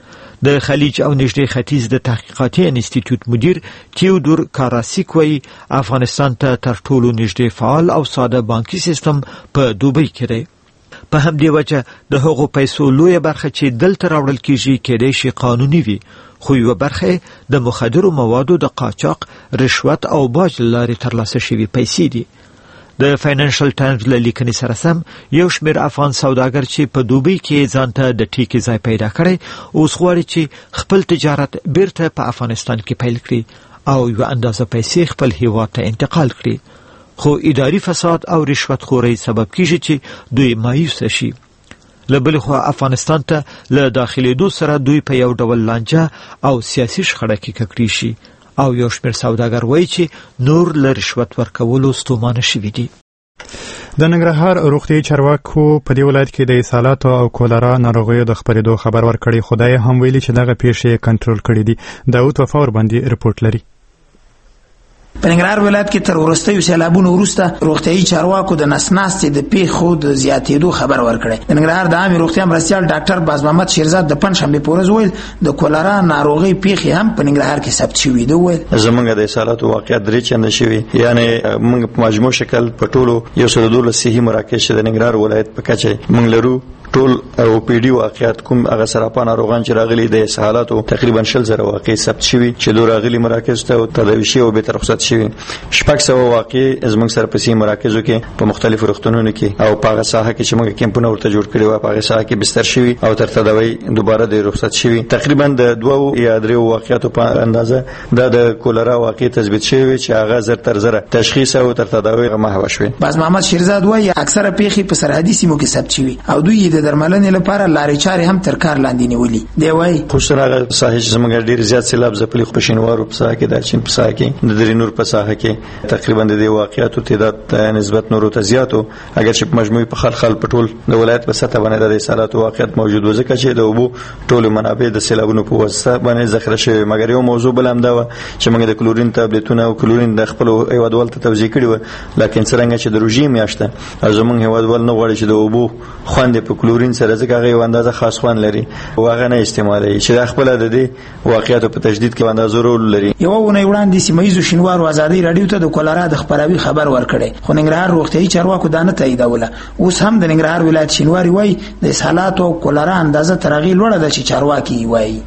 د خلیج او نږدې ختیځ د تحقیقاتي انسټیټیوټ مدیر تیودور کاراسیک وایي افغانستان ته تر ټولو نږدې فعال او ساده بانکي سیستم په دوبۍ کې دی. په همدې وجه د هغو پیسو لویه برخه چې دلته راوړل کیږي کېدای شي قانوني وي، خو یوه برخه د مخدرو موادو د قاچاق، رشوت او باج له لارې ترلاسه شوي پیسې دي. د فاینانشل ټایمز له لیکنې سره سم یو شمېر افغان سوداګر چې په دوبۍ کې ځان ته د ټیکې ځای پیدا کړی اوس غواړي چې خپل تجارت بیرته په افغانستان کې پیل کړي او یوه اندازه پیسې خپل هیواد ته انتقال کړي، خو اداري فساد او رشوت خورۍ سبب کیږي چې دوی مایوسه شي. له بلې خوا افغانستان ته له داخلېدو سره دوی په یو ډول لانجه او سیاسي شخړه کې ککړي شي او یو شمېر سوداګر وایي چې نور له رشوت ورکولو ستومانه شوي دي. د ننګرهار روغتیايي چارواکو په دې ولایت کې د اسهالاتو او کولرا ناروغیو د خپرېدو خبر ورکړی، خدای هم ویلي چې دغه پیښې کنټرول کړي دي. داود وفا ورباندې رپورټ لري. په ننګرهار ولایت کې تر وروستیو سیلابونو وروسته روغتیايي چارواکو د نسناستې د پیښو د زیاتېدو خبر ورکړی. د ننګرهار د عامې روغتیا مرستیال ډاکټر باز محمد شیرزاد د پنجشنبې په ورځ ویل د کولرا ناروغۍ پیښې هم په ننګرهار کې ثبت شوي دي. ویل زمونږ د اسهالاتو واقعیت 3 چنده شوي، یعنی موږ په مجموع شکل په ټولو 112 صحي مراکز چې د ننګرهار ولایت په کچه موږ لرو ټول او پی ډي واقعیت کوم هغه سراپا ناروغان چې راغلي د اسهالاتو تقریبا 60,000 واقع ثبت شوي چې دوه راغلي مراکز ته تداوي شوي او به تر رخصت شوي. 600 واقع زموږ سره په سیمه مراکزو کې په مختلفو روغتونونو کې او په هغه ساحه کې چې موږ کیمپونه ورته جوړ کړي و په هغه ساحه کې بستر شوي او تر تداوي دوباره د رخصت شوي. تقریبا د 2 یا 3 واقعیتو په اندازه د کولرا واقع تثبیت شوي چې هغه زر تر زر تشخیص او تر تداوي محو شوي. باز محمد شیرزاد وایي اکثره پیښې په سرحدي سیمو کې ثبت شوي او دوی د درملنې لپاره لارې چارې هم تر کار لاندې نیولي. دی وایي خصوصا هغه ساحه چې زموږ ډیر زیات سیلاب ځپلي خو په شینوارو په ساحه کې د چین په ساحه کې د درینور په ساحه کې تقریبا د دې واقعیتو تعداد نسبت نورو ته زیاتو، اگر چې په مجموعي په خلخال په ټول د ولایت په سطح باندې د اسهالاتو واقعیت موجود و ځکه چې د اوبو ټول منابع د سیلابونو په واسطه باندې ذخیره شوی. مګر یو موضوع بل هم دا و چې موږ د کلورین تابلیتونه او کلورین د خپل هیوادوال ته توزیع کړي و، لکه څنګه چې د روژې میاشته زموږ هیوادوال نه غواړي چې د اوبو خوند په کلورین سره ځکه هغه اندازه خاص خوان لري او هغه نه استعمالوي چې د خپل د دې واقعیتو په تجدید کې اندازه رول لري. یو ونه وړاندې سیمایي شینوارو ازادي رادیو ته د کولرا د خبراوي خبر ورکړي، خو ننګرهار روغتیايي چارواکو دا نه تاییدوله. اوس هم د ننګرهار ولایت شینواري وایي د اسهالاتو او کولرا اندازه تر هغې لوړه ده چې چارواکي وایي.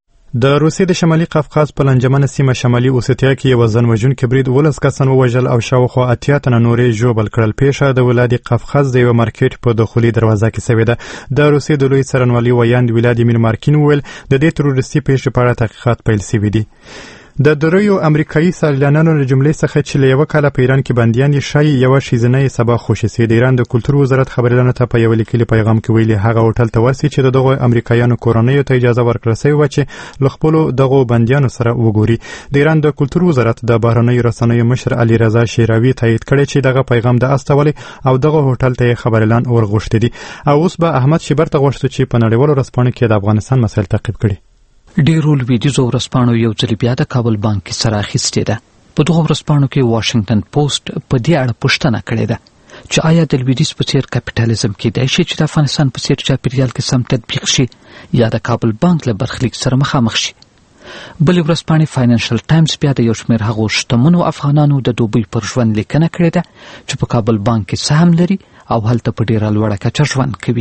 د روسیې د شمالي قفقاز په لنجمنه سیمه شمالي اوسیتیا کې یو ځن وژونکی برید 12 کسان ووژل او شاوخوا 80 تنه نورې ژوبل کړل. پیښه د ولادي قفقاز د یو مارکیټ په دخولي دروازه کې شوې ده. د روسیې د لوی څارنوالي ویاند ولادیمیر مارکین وویل د دې تروریستي پیښې په اړه تحقیقات پیل شوي دي. د دریو امریکایي سیلانیانو له جملې څخه چې له یو کال په ایران کې بندیان دي شایي یو شیزنۍ سبا خوشي سي. د ایران د کلتور وزارت خبريالانو ته په یو لیکلي پیغام کې ویلي هغه هوټل ته ورسي چې دغه امریکایانو کورنۍ ته اجازه ورکړل شوی و چې له خپل دغه بندیانو سره وګوري. د ایران د کلتور وزارت د بهرنیو رسنیو مشر علي رضا شیراوي تایید کړی چې دغه پیغام د استولې او دغه هوټل ته خبريالان ورغوښتي دي. او اوس به احمد شیبر ته غوښتو چې په نړیوالو رسنیو کې د افغانستان مسایل تعقیب کړي. ډیرو لویدیځو ورځپاڼو یو ځل بیا د کابل بانک کې سره اخیستې ده. په دغه ورځپاڼو کې واشنگټن پوسټ په دې اړه پوښتنه کړې ده چې آیا د لویدیځ په څیر کپټالیزم کېدای شي چې د افغانستان په څیر چاپیریال کې سم تطبیق شي یا د کابل بانک له برخلیک سره مخامخ شي. بلې ورځپاڼې فاینانشل ټایمز بیا د یو شمېر هغو شتمنو افغانانو د دوبۍ پر ژوند لیکنه کړې ده چې په کابل بانک کې سهم لري او هلته په ډیره لوړه کچه ژوند کوي.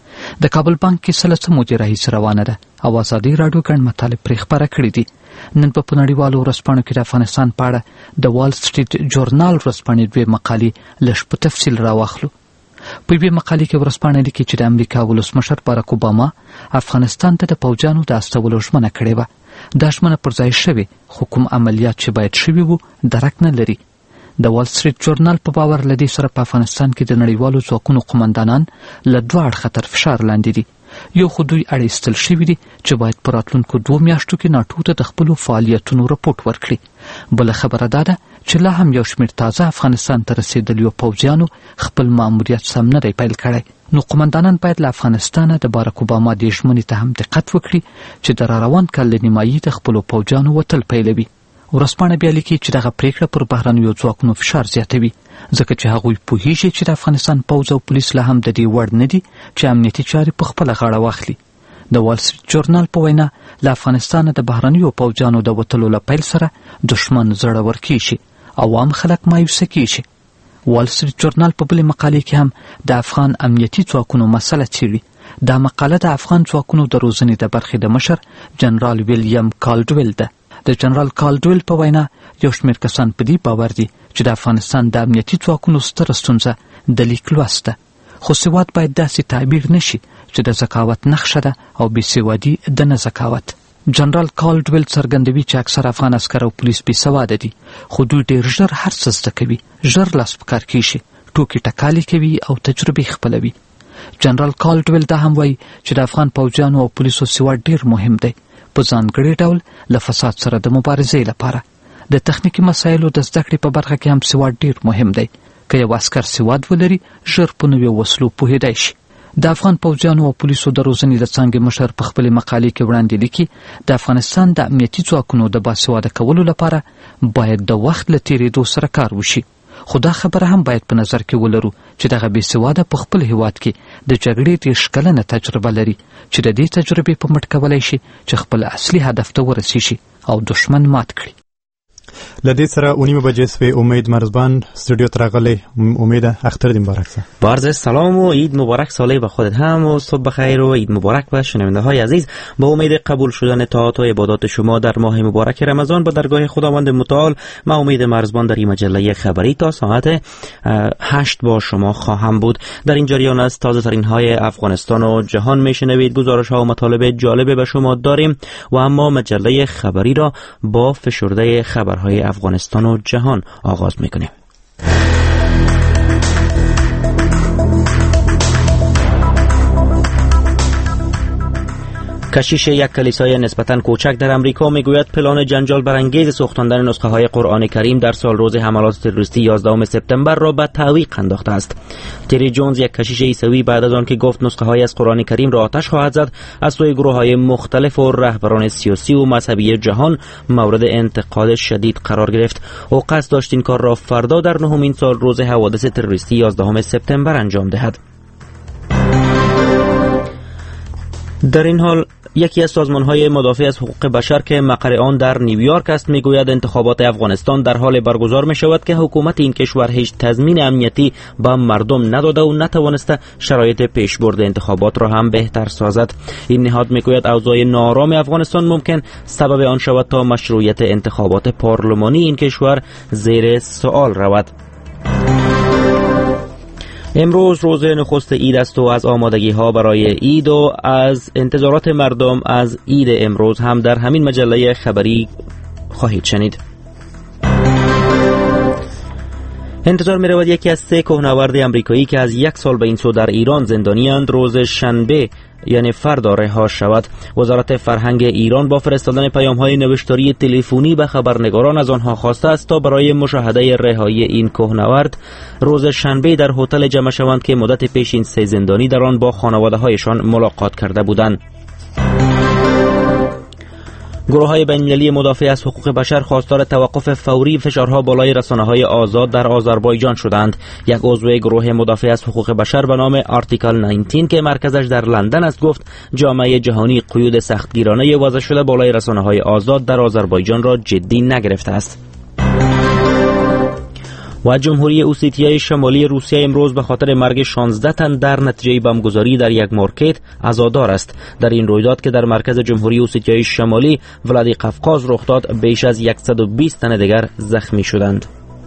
د کابل بانک کې سلسله مودې راهیسې روانه ده او ازادي راډیو ګڼ مطالب پرې خپاره کړي دي. نن په نړیوالو ورځپاڼو کې د افغانستان په اړه د وال سټریټ جورنال ورځپاڼې 2 مقالې لږ په تفصیل راواخلو. په یوې مقالې کې ورځپاڼه لیکي چې د امریکا ولسمشر باراک اوباما افغانستان ته د پوځیانو د استولو ژمنه کړې وه. دا ژمنه پر ځای شوې خو کوم عملیات چې باید شوي وو درک نه لري. د وال سټریټ جورنال په باور لدې سره په افغانستان کې د نړیوالو ځواکونو قومندانان له 2 اړخه تر فشار لاندې دي. یو خو دوی اړ ایستل شوي دي چې باید په راتلونکو 2 میاشتو کې ناټو ته د خپلو فعالیتونو رپورټ ورکړي. بله خبره دا ده چې لا هم یو شمېر تازه افغانستان ته رسېدلیو پوځیانو خپل ماموریت سم نه دی پیل کړی. نو قومندانان باید له افغانستانه د باراک اوباما دې ژمنې ته هم دقت وکړي چې د راروان کال له نیمایي د خپلو پوځیانو وتل پیلوي. ورځپاڼه بیا لیکي چې دغه پریکړه پر بهرنیو ځواکونو فشار زیاتوي ځکه چې هغوی پوهیږي چې د افغانستان پوځ او پولیس لا هم د دې وړ نه دي چې امنیتي چارې په خپله غاړه واخلي. د وال سټریټ جورنال په وینا له افغانستانه د بهرنیو پوځیانو د وتلو له پیل سره دښمن زړور کیږي او عام خلک مایوسه کیږي. وال استریت جورنال په بل مقاله کې هم د افغان امنیتي ځواکونو مسله څیړي. دا مقاله د افغان ځواکونو د روزنې د برخې د مشر جنرال ویلیام کالډویل ده. د جنرال کالډویل په وینا یو شمېر کسان په دې باور دي چې د افغانستان د امنیتي ځواکونو ستره ستونزه د لیک لوست ده، خو سواد باید داسې تعبیر نشي چې د ذکاوت نښه ده او بې سوادي د نه ذکاوت. جنرال کالډویل څرګندوي چې اکثر افغان عسکر او پولیس بې سواده دي، خو دوی ډېر ژر هر څه زده کوي، ژر لاس په کار کېږي، ټوکې ټکالې کوي او تجربې خپلوي. جنرال کالډویل دا هم وایي چې د افغان پوځیانو او پولیسو سواد ډېر مهم دی، په ځانګړي ډول له فساد سره د مبارزې لپاره. د تخنیکي مسایلو د زده کړې په برخه کې هم سواد ډېر مهم دی. که یو عسکر سواد ولري، ژر په نویو وسلو پوهېدای شي. د افغان پوځیانو او پولیسو د روزنې د څانګې مشر په خپلې مقالې کې وړاندې لیکي د افغانستان د امنیتي ځواکونو د باسواده کولو لپاره باید د وخت له تېرېدو سره کار وشي، خو دا خبره هم باید په نظر کې ولرو چې دغه بې سواده په خپل هیواد کې د جګړې 30 کلنه تجربه لري چې د دې تجربې په مټ کولی شي چې خپل اصلي هدف ته ورسیږي او دشمن مات کړي. لدی سره اونیم بجې سوی امید مرزبان استودیو تراغلی. امید اختر دیم مبارک سه. بارز سلام و عید مبارک ساله به خودت هم و صبح بخیر و عید مبارک به شنونده های عزیز. با امید قبول شدن طاعات و عبادات شما در ماه مبارک رمضان به درگاه خداوند متعال، من امید مرزبان در این مجله خبری تا ساعت 8 با شما خواهم بود. در این جریان از تازه ترین های افغانستان و جهان میشنوید. گزارش ها و مطالب جالب به شما داریم و اما مجله خبری را با فشرده خبرهای افغانستان و جهان آغاز میکنیم. کشیش یک کلیسای نسبتاً کوچک در امریکا میگوید پلان جنجال برانگیز سوختاندن نسخه های قرآن کریم در سال روز حملات تروریستی 11 سپتامبر را به تعویق انداخته است. تری جونز، یک کشیش عیسوی، بعد از آن که گفت نسخه های از قرآن کریم را آتش خواهد زد، از سوی گروه های مختلف و رهبران سیاسی و مذهبی جهان مورد انتقاد شدید قرار گرفت. او قصد داشت این کار را فردا در 9مین سال روز حوادث تروریستی 11 سپتامبر انجام دهد. در این حال یکی از سازمان‌های مدافع از حقوق بشر که مقر آن در نیویورک است میگوید انتخابات افغانستان در حال برگزار می‌شود که حکومت این کشور هیچ تضمین امنیتی به مردم نداده و نتوانسته شرایط پیشبرد انتخابات را هم بهتر سازد. این نهاد میگوید اوضاع ناآرام افغانستان ممکن سبب آن شود تا مشروعیت انتخابات پارلمانی این کشور زیر سوال رود. امروز روز نخست عید است و از آمادگی ها برای عید و از انتظارات مردم از عید امروز هم در همین مجله خبری خواهید شنید. انتظار می رود یکی از 3 کوهنورد امریکایی که از 1 سال به این سو در ایران زندانی اند روز شنبه یعنی فردا رها شود. وزارت فرهنگ ایران با فرستادن پیام‌های نوشتاری تلفنی به خبرنگاران از آنها خواسته است تا برای مشاهده رهایی این کوهنورد روز شنبه در هتل جمع شوند که مدت پیش این 3 زندانی در آن با خانواده‌هایشان ملاقات کرده بودند. گروه‌های بین‌المللی مدافع از حقوق بشر خواستار توقف فوری فشارها بالای رسانه‌های آزاد در آذربایجان شدند. یک عضو گروه مدافع از حقوق بشر به نام آرتیکل 19 که مرکزش در لندن است گفت جامعه جهانی قیود سختگیرانه وضع شده بالای رسانه‌های آزاد در آذربایجان را جدی نگرفته است. و جمهوری اوسیتیای شمالی روسیه امروز به خاطر مرگ 16 تن در نتیجه بمبگذاری در یک مارکت عزادار است. در این رویداد که در مرکز جمهوری اوسیتیای شمالی ولادیقفقاز رخ داد، بیش از 120 تن دیگر زخمی شدند.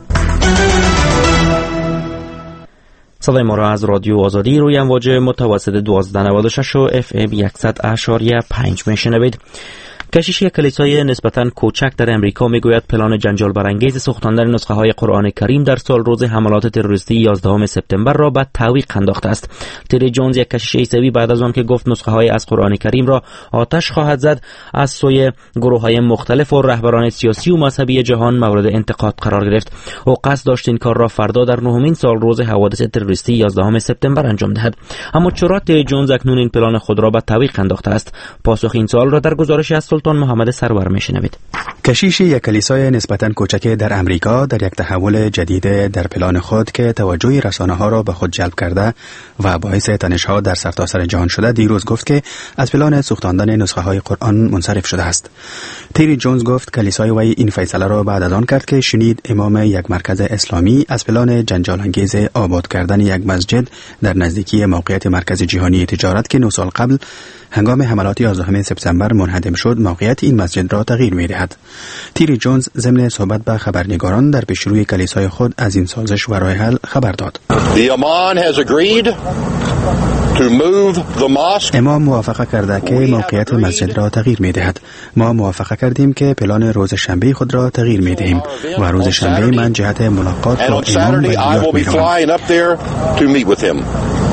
صدای ما را از رادیو آزادی روی امواج متوسط 1296 و FM 100.5 میشنوید. کشیش یک کلیسای نسبتاً کوچک در امریکا میگوید پلان جنجال برانگیز سوختاندن نسخه های قرآن کریم در سال روز حملات تروریستی 11 سپتامبر را به تعویق انداخته است. تری جونز، یک کشیش عیسوی، بعد از آن که گفت نسخه های از قرآن کریم را آتش خواهد زد، از سوی گروه های مختلف و رهبران سیاسی و مذهبی جهان مورد انتقاد قرار گرفت. او قصد داشت این کار را فردا در 9مین سال روز حوادث تروریستی 11 سپتامبر انجام دهد. اما چرا تری جونز اکنون این پلان خود را به تعویق انداخته است؟ پاسخ این سوال را در گزارش از سلطان محمد سرور میشنوید. کشیش یک کلیسای نسبتاً کوچک در امریکا در یک تحول جدید در پلان خود که توجه رسانه‌ها را به خود جلب کرده و باعث تنش‌ها در سرتاسر جهان شده دیروز گفت که از پلان سوختاندن نسخه‌های قرآن منصرف شده است. تیری جونز گفت کلیسای وی این فیصله را بعد از آن کرد که شنید امام یک مرکز اسلامی از پلان جنجال‌انگیز آباد کردن یک مسجد در نزدیکی موقعیت مرکز جهانی تجارت که 9 سال قبل هنگام حملات 11 سپتامبر منهدم شد موقعیت این مسجد را تغییر می‌دهد. تیری جونز ضمن صحبت با خبرنگاران در پیشروی کلیسای خود از این سازش و راه حل خبر داد. امام موافقه کرده که موقعیت مسجد را تغییر می‌دهد. ما موافقه کردیم که پلان روز شنبه خود را تغییر می‌دهیم و روز شنبه من جهت ملاقات با امام به نیویورک می‌روم.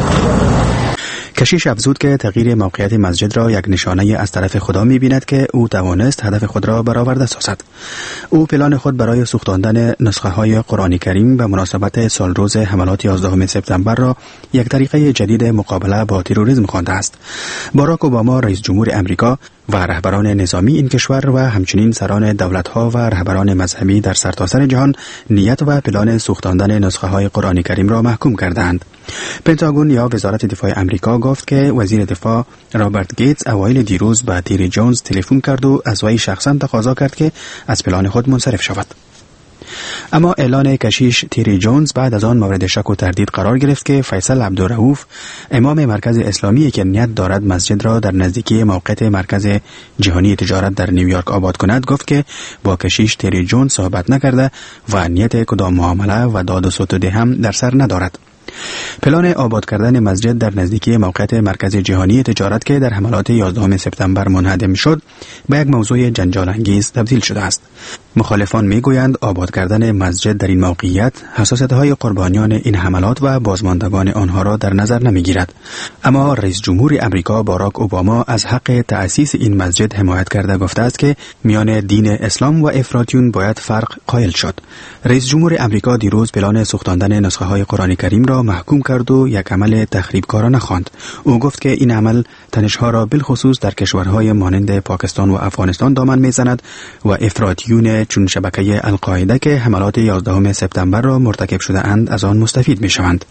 کشیش افزود که تغییر موقعیت مسجد را یک نشانه از طرف خدا می‌بیند که او توانست هدف خود را برآورده سازد. او پلان خود برای سوختاندن نسخه‌های قرآن کریم به مناسبت سال روز حملات 11 سپتامبر را یک طریقه جدید مقابله با تروریسم خوانده است. باراک اوباما رئیس جمهور امریکا و رهبران نظامی این کشور و همچنین سران دولت‌ها و رهبران مذهبی در سرتاسر جهان نیت و پلان سوختاندن نسخه‌های قرآن کریم را محکوم کردند. پنتاگون یا وزارت دفاع امریکا گفت که وزیر دفاع رابرت گیتس اوایل دیروز به تیری جونز تلفن کرد و از وی شخصا تقاضا کرد که از پلان خود منصرف شود. اما اعلان کشیش تیری جونز بعد از آن مورد شک و تردید قرار گرفت که فیصل عبدالرؤوف امام مرکز اسلامی که نیت دارد مسجد را در نزدیکی موقعیت مرکز جهانی تجارت در نیویورک آباد کند گفت که با کشیش تیری جونز صحبت نکرده و نیت کدام معامله و داد و ستد هم در سر ندارد. پلان آباد کردن مسجد در نزدیکی موقعیت مرکز جهانی تجارت که در حملات 11 سپتامبر منهدم شد به یک موضوع جنجال انگیز تبدیل شده است. مخالفان میگویند آباد کردن مسجد در این موقعیت حساسیت‌های قربانیان این حملات و بازماندگان آنها را در نظر نمیگیرد. اما رئیس جمهور امریکا باراک اوباما از حق تأسیس این مسجد حمایت کرده گفته است که میان دین اسلام و افراطیون باید فرق قائل شد. رئیس جمهور امریکا دیروز پلان سوختاندن نسخه‌های قرآن کریم را محکوم کرد و یک عمل تخریبکارانه خواند. او گفت که این عمل تنش‌ها را بالخصوص در کشورهای مانند پاکستان و افغانستان دامن میزند و افراطیون چون شبکه القاعده که حملات 11 سپتامبر را مرتکب شده اند از آن مستفید می شوند.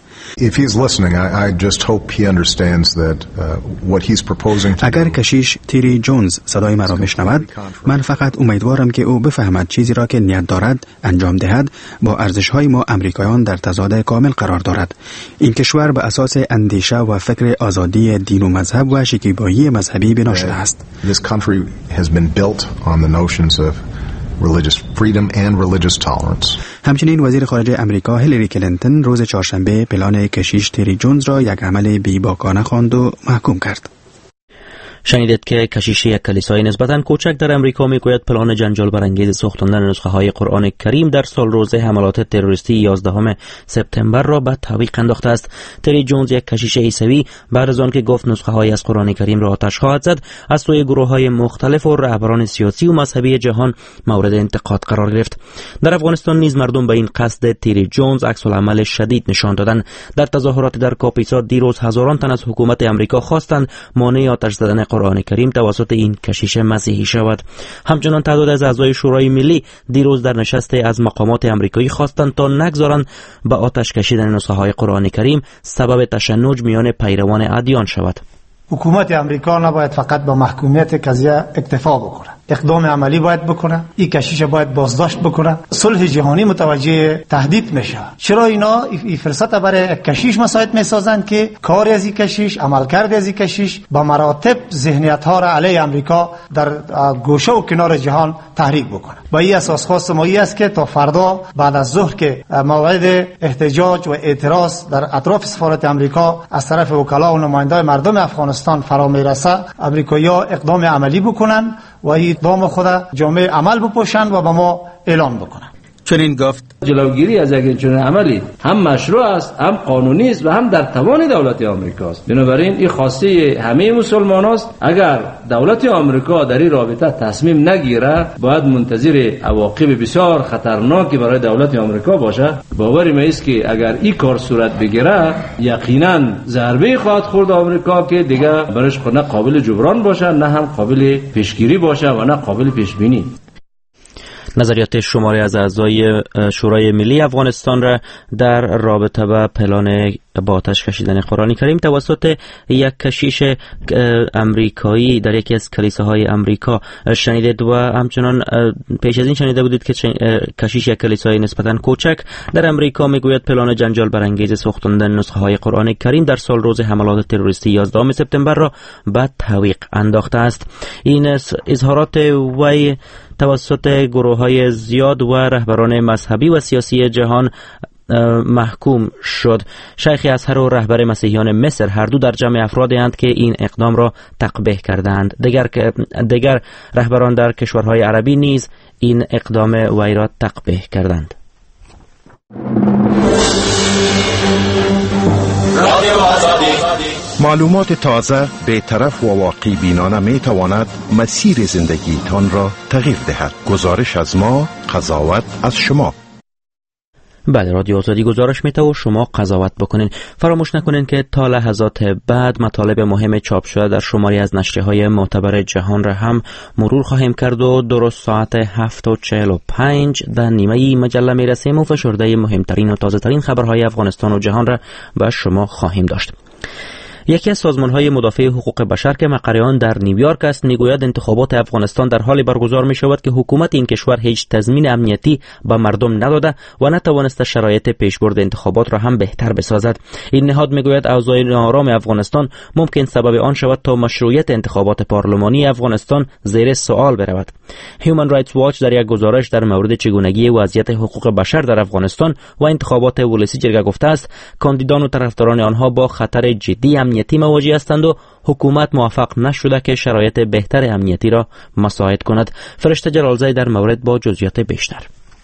اگر کشیش تیری جونز صدای مرا بشنود، من فقط امیدوارم که او بفهمد چیزی را که نیت دارد انجام دهد با ارزش‌های ما امریکایان در تضاد کامل قرار دارد. این کشور به اساس اندیشه و فکر آزادی دین و مذهب و شکیبایی مذهبی بنا شده است. Religious freedom and religious tolerance. همچنین وزیر خارجه امریکا هیلاری کلینتون روز چهارشنبه پلان کشیش تیری جونز را یک عمل بی‌باکانه خواند و محکوم کرد. شنیدید که کشیش یک کلیسای نسبتاً کوچک در امریکا میگوید پلان جنجال برانگیز سوختاندن نسخه های قرآن کریم در سال روز حملات تروریستی 11 سپتامبر را به تعویق انداخته است. تری جونز یک کشیش عیسوی بعد از آن که گفت نسخه های از قرآن کریم را آتش خواهد زد از سوی گروه های مختلف و رهبران سیاسی و مذهبی جهان مورد انتقاد قرار گرفت. در افغانستان نیز مردم به این قصد تری جونز عکس العمل شدید نشان دادند. در تظاهرات در کاپیسا دیروز هزاران تن از حکومت امریکا خواستند مانع آتش زدن قرآن کریم توسط این کشیش مسیحی شود. همچنان تعداد از اعضای شورای ملی دیروز در نشست از مقامات امریکایی خواستند تا نگذارند به آتش کشیدن نسخه های قرآن کریم سبب تشنج میان پیروان ادیان شود. حکومت امریکا نباید فقط با محکومیت قضیه اکتفا بکنه، اقدام عملی باید بکنه. این کشیش باید بازداشت بکنه. صلح جهانی متوجه تهدید میشه. چرا اینا این فرصت برای کشیش مساعد میسازند که کار از این کشیش، عملکرد از این کشیش با مراتب ذهنیت ها را علیه امریکا در گوشه و کنار جهان تحریک بکنه. با این اساس خواست ما است که تا فردا بعد از ظهر که موعد احتجاج و اعتراض در اطراف سفارت امریکا از طرف وکلا و نمایندگان مردم افغانستان فرا میرسه، امریکایی‌ها اقدام عملی بکنن و این اقدام خود جامعه عمل بپوشند و به ما اعلان بکنن. چنین گفت: جلوگیری از یک چنین عملی هم مشروع است، هم قانونی است و هم در توان دولت آمریکا است. بنابراین این خواسته همه مسلمان است. اگر دولت آمریکا در این رابطه تصمیم نگیره، باید منتظر عواقب بسیار خطرناکی برای دولت آمریکا باشه. باوری من است که اگر این کار صورت بگیره، یقینا ضربه خواهد خورد آمریکا که دیگه برش نه قابل جبران باشه، نه هم قابل پیشگیری باشه و نه قابل پیش بینی. نظریات شماری از اعضای شورای ملی افغانستان را در رابطه با پلان با آتش کشیدن قرآن کریم توسط یک کشیش امریکایی در یکی از کلیساهای امریکا شنیدید و همچنان پیش از این شنیده بودید که کشیش یک کلیسای نسبتاً کوچک در امریکا میگوید پلان جنجال برانگیز سوختاندن نسخه های قرآن کریم در سال روز حملات تروریستی 11 سپتامبر را به تعویق انداخته است. این اظهارات وی توسط گروه‌های زیاد و رهبران مذهبی و سیاسی جهان محکوم شد. شیخ ازهر و رهبر مسیحیان مصر هر دو در جمع افرادی اند که این اقدام را تقبیح کردند. دیگر رهبران در کشورهای عربی نیز این اقدام وی را تقبیح کردند. معلومات تازه، بی‌طرف و واقع بینانه می تواند مسیر زندگیتان را تغییر دهد. گزارش از ما، قضاوت از شما. بله، رادیو آزادی گزارش میته و شما قضاوت بکنین. فراموش نکنین که تا لحظات بعد مطالب مهم چاپ شده در شماری از نشریه‌های معتبر جهان را هم مرور خواهیم کرد و درست ساعت 7:45 در نیمه مجله میرسیم و فشرده مهمترین و تازه‌ترین خبرهای افغانستان و جهان را به شما خواهیم داشت. یکی از سازمان‌های مدافع حقوق بشر که مقر آن در نیویورک است میگوید انتخابات افغانستان در حالی برگزار می‌شود که حکومت این کشور هیچ تضمین امنیتی به مردم نداده و نتوانسته شرایط پیشبرد انتخابات را هم بهتر بسازد. این نهاد میگوید اوضاع ناآرام افغانستان ممکن سبب آن شود تا مشروعیت انتخابات پارلمانی افغانستان زیر سوال برود. هیومن رایتس واچ در یک گزارش در مورد چگونگی وضعیت حقوق بشر در افغانستان و انتخابات ولسی جرگه گفته است کاندیدان و طرفداران آنها با خطر جدی امنیتی مواجه هستند و حکومت موفق نشده که شرایط بهتر امنیتی را مساعد کند. فرشته جلالزی در مورد با جزئیات بیشتر.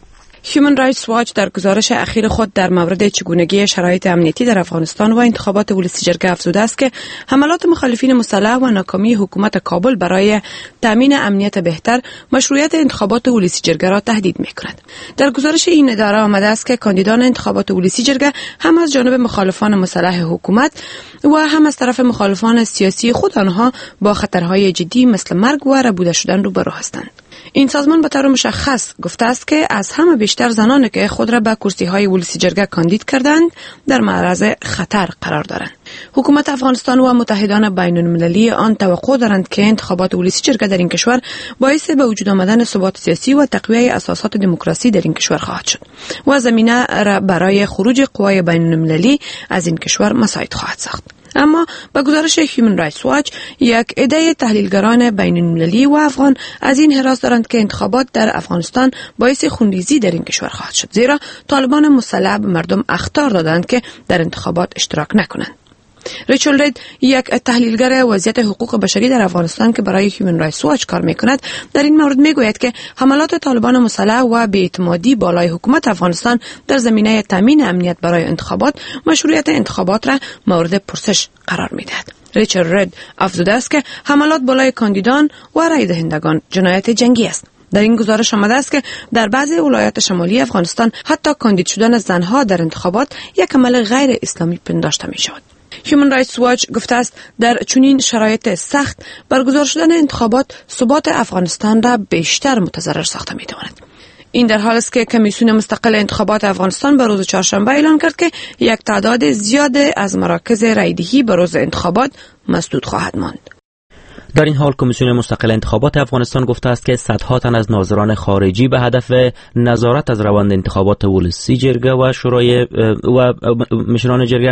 هیومن رایتس واچ در گزارش اخیر خود در مورد چگونگی شرایط امنیتی در افغانستان و انتخابات ولسی جرگه افزوده است که حملات مخالفین مسلح و ناکامی حکومت کابل برای تامین امنیت بهتر مشروعیت انتخابات ولسی جرگه را تهدید می‌کند. در گزارش این اداره آمده است که کاندیدان انتخابات ولسی جرگه هم از جانب مخالفان مسلح حکومت و هم از طرف مخالفان سیاسی خود آنها با خطرهای جدی مثل مرگ و ربوده شدن روبرو هستند. این سازمان به طور مشخص گفته است که از همه بیشتر زنانی که خود را به کرسی‌های ولسی جرگه کاندید کردند در معرض خطر قرار دارند. حکومت افغانستان و متحدان بین‌المللی آن توقع دارند که انتخابات ولسی جرگه در این کشور باعث به وجود آمدن ثبات سیاسی و تقویت اساسات دموکراسی در این کشور خواهد شد و زمینه را برای خروج قوای بین‌المللی از این کشور مساعد خواهد ساخت. اما با گزارش هیومن رایتس واچ یک عده تحلیلگران بین‌المللی و افغان از این حراس دارند که انتخابات در افغانستان باعث خونریزی در این کشور خواهد شد، زیرا طالبان مسلح به مردم اخطار دادند که در انتخابات اشتراک نکنند. ریچل رید، یک تحلیلگر وضعیت حقوق بشری در افغانستان که برای هیومن رایتس واچ کار میکند، در این مورد میگوید که حملات طالبان مسلح و بی‌اعتمادی بالای حکومت افغانستان در زمینه تامین امنیت برای انتخابات مشروعیت انتخابات را مورد پرسش قرار میدهد. ریچل رید افزوده است که حملات بالای کاندیدان و رای دهندگان جنایت جنگی است. در این گزارش آمده است که در بعضی ولایات شمالی افغانستان حتی کاندید شدن زنها در انتخابات یک عمل غیر اسلامی پنداشته می شود. هیومن رایتس واچ گفته است در چنین شرایط سخت برگزار شدن انتخابات ثبات افغانستان را بیشتر متضرر ساخته می تواند. این در حالی است که کمیسیون مستقل انتخابات افغانستان به روز چهارشنبه اعلام کرد که یک تعداد زیاد از مراکز رایدهی به روز انتخابات مسدود خواهد ماند. در این حال کمیسیون مستقل انتخابات افغانستان گفته است که صدها تن از ناظران خارجی به هدف نظارت از روند انتخابات ولسی جرگه و شورای و مشران جرگه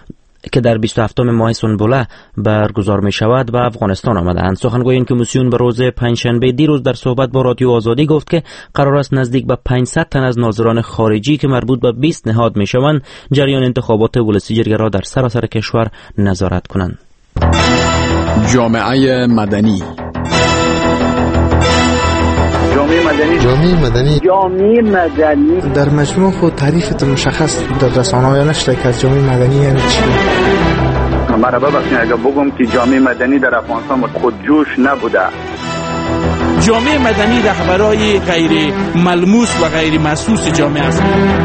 که در 27 ماه سنبله برگزار می شود به افغانستان آمدند. سخنگوی این کمیسیون به روز پنجشنبه دیروز در صحبت با رادیو آزادی گفت که قرار است نزدیک به 500 تن از ناظران خارجی که مربوط به 20 نهاد می شوند جریان انتخابات ولسی جرگه را در سراسر کشور نظارت کنند. جامعه مدنی جامعه مدنی در مجموع خود تعریف مشخص در رسانه‌ها نشده که از جامعه مدنی یعنی چی؟ مرا ببخشید اگر بگم که جامعه مدنی در افغانستان خودجوش نبوده. جامعه مدنی رهبرای غیر ملموس و غیر محسوس جامعه است.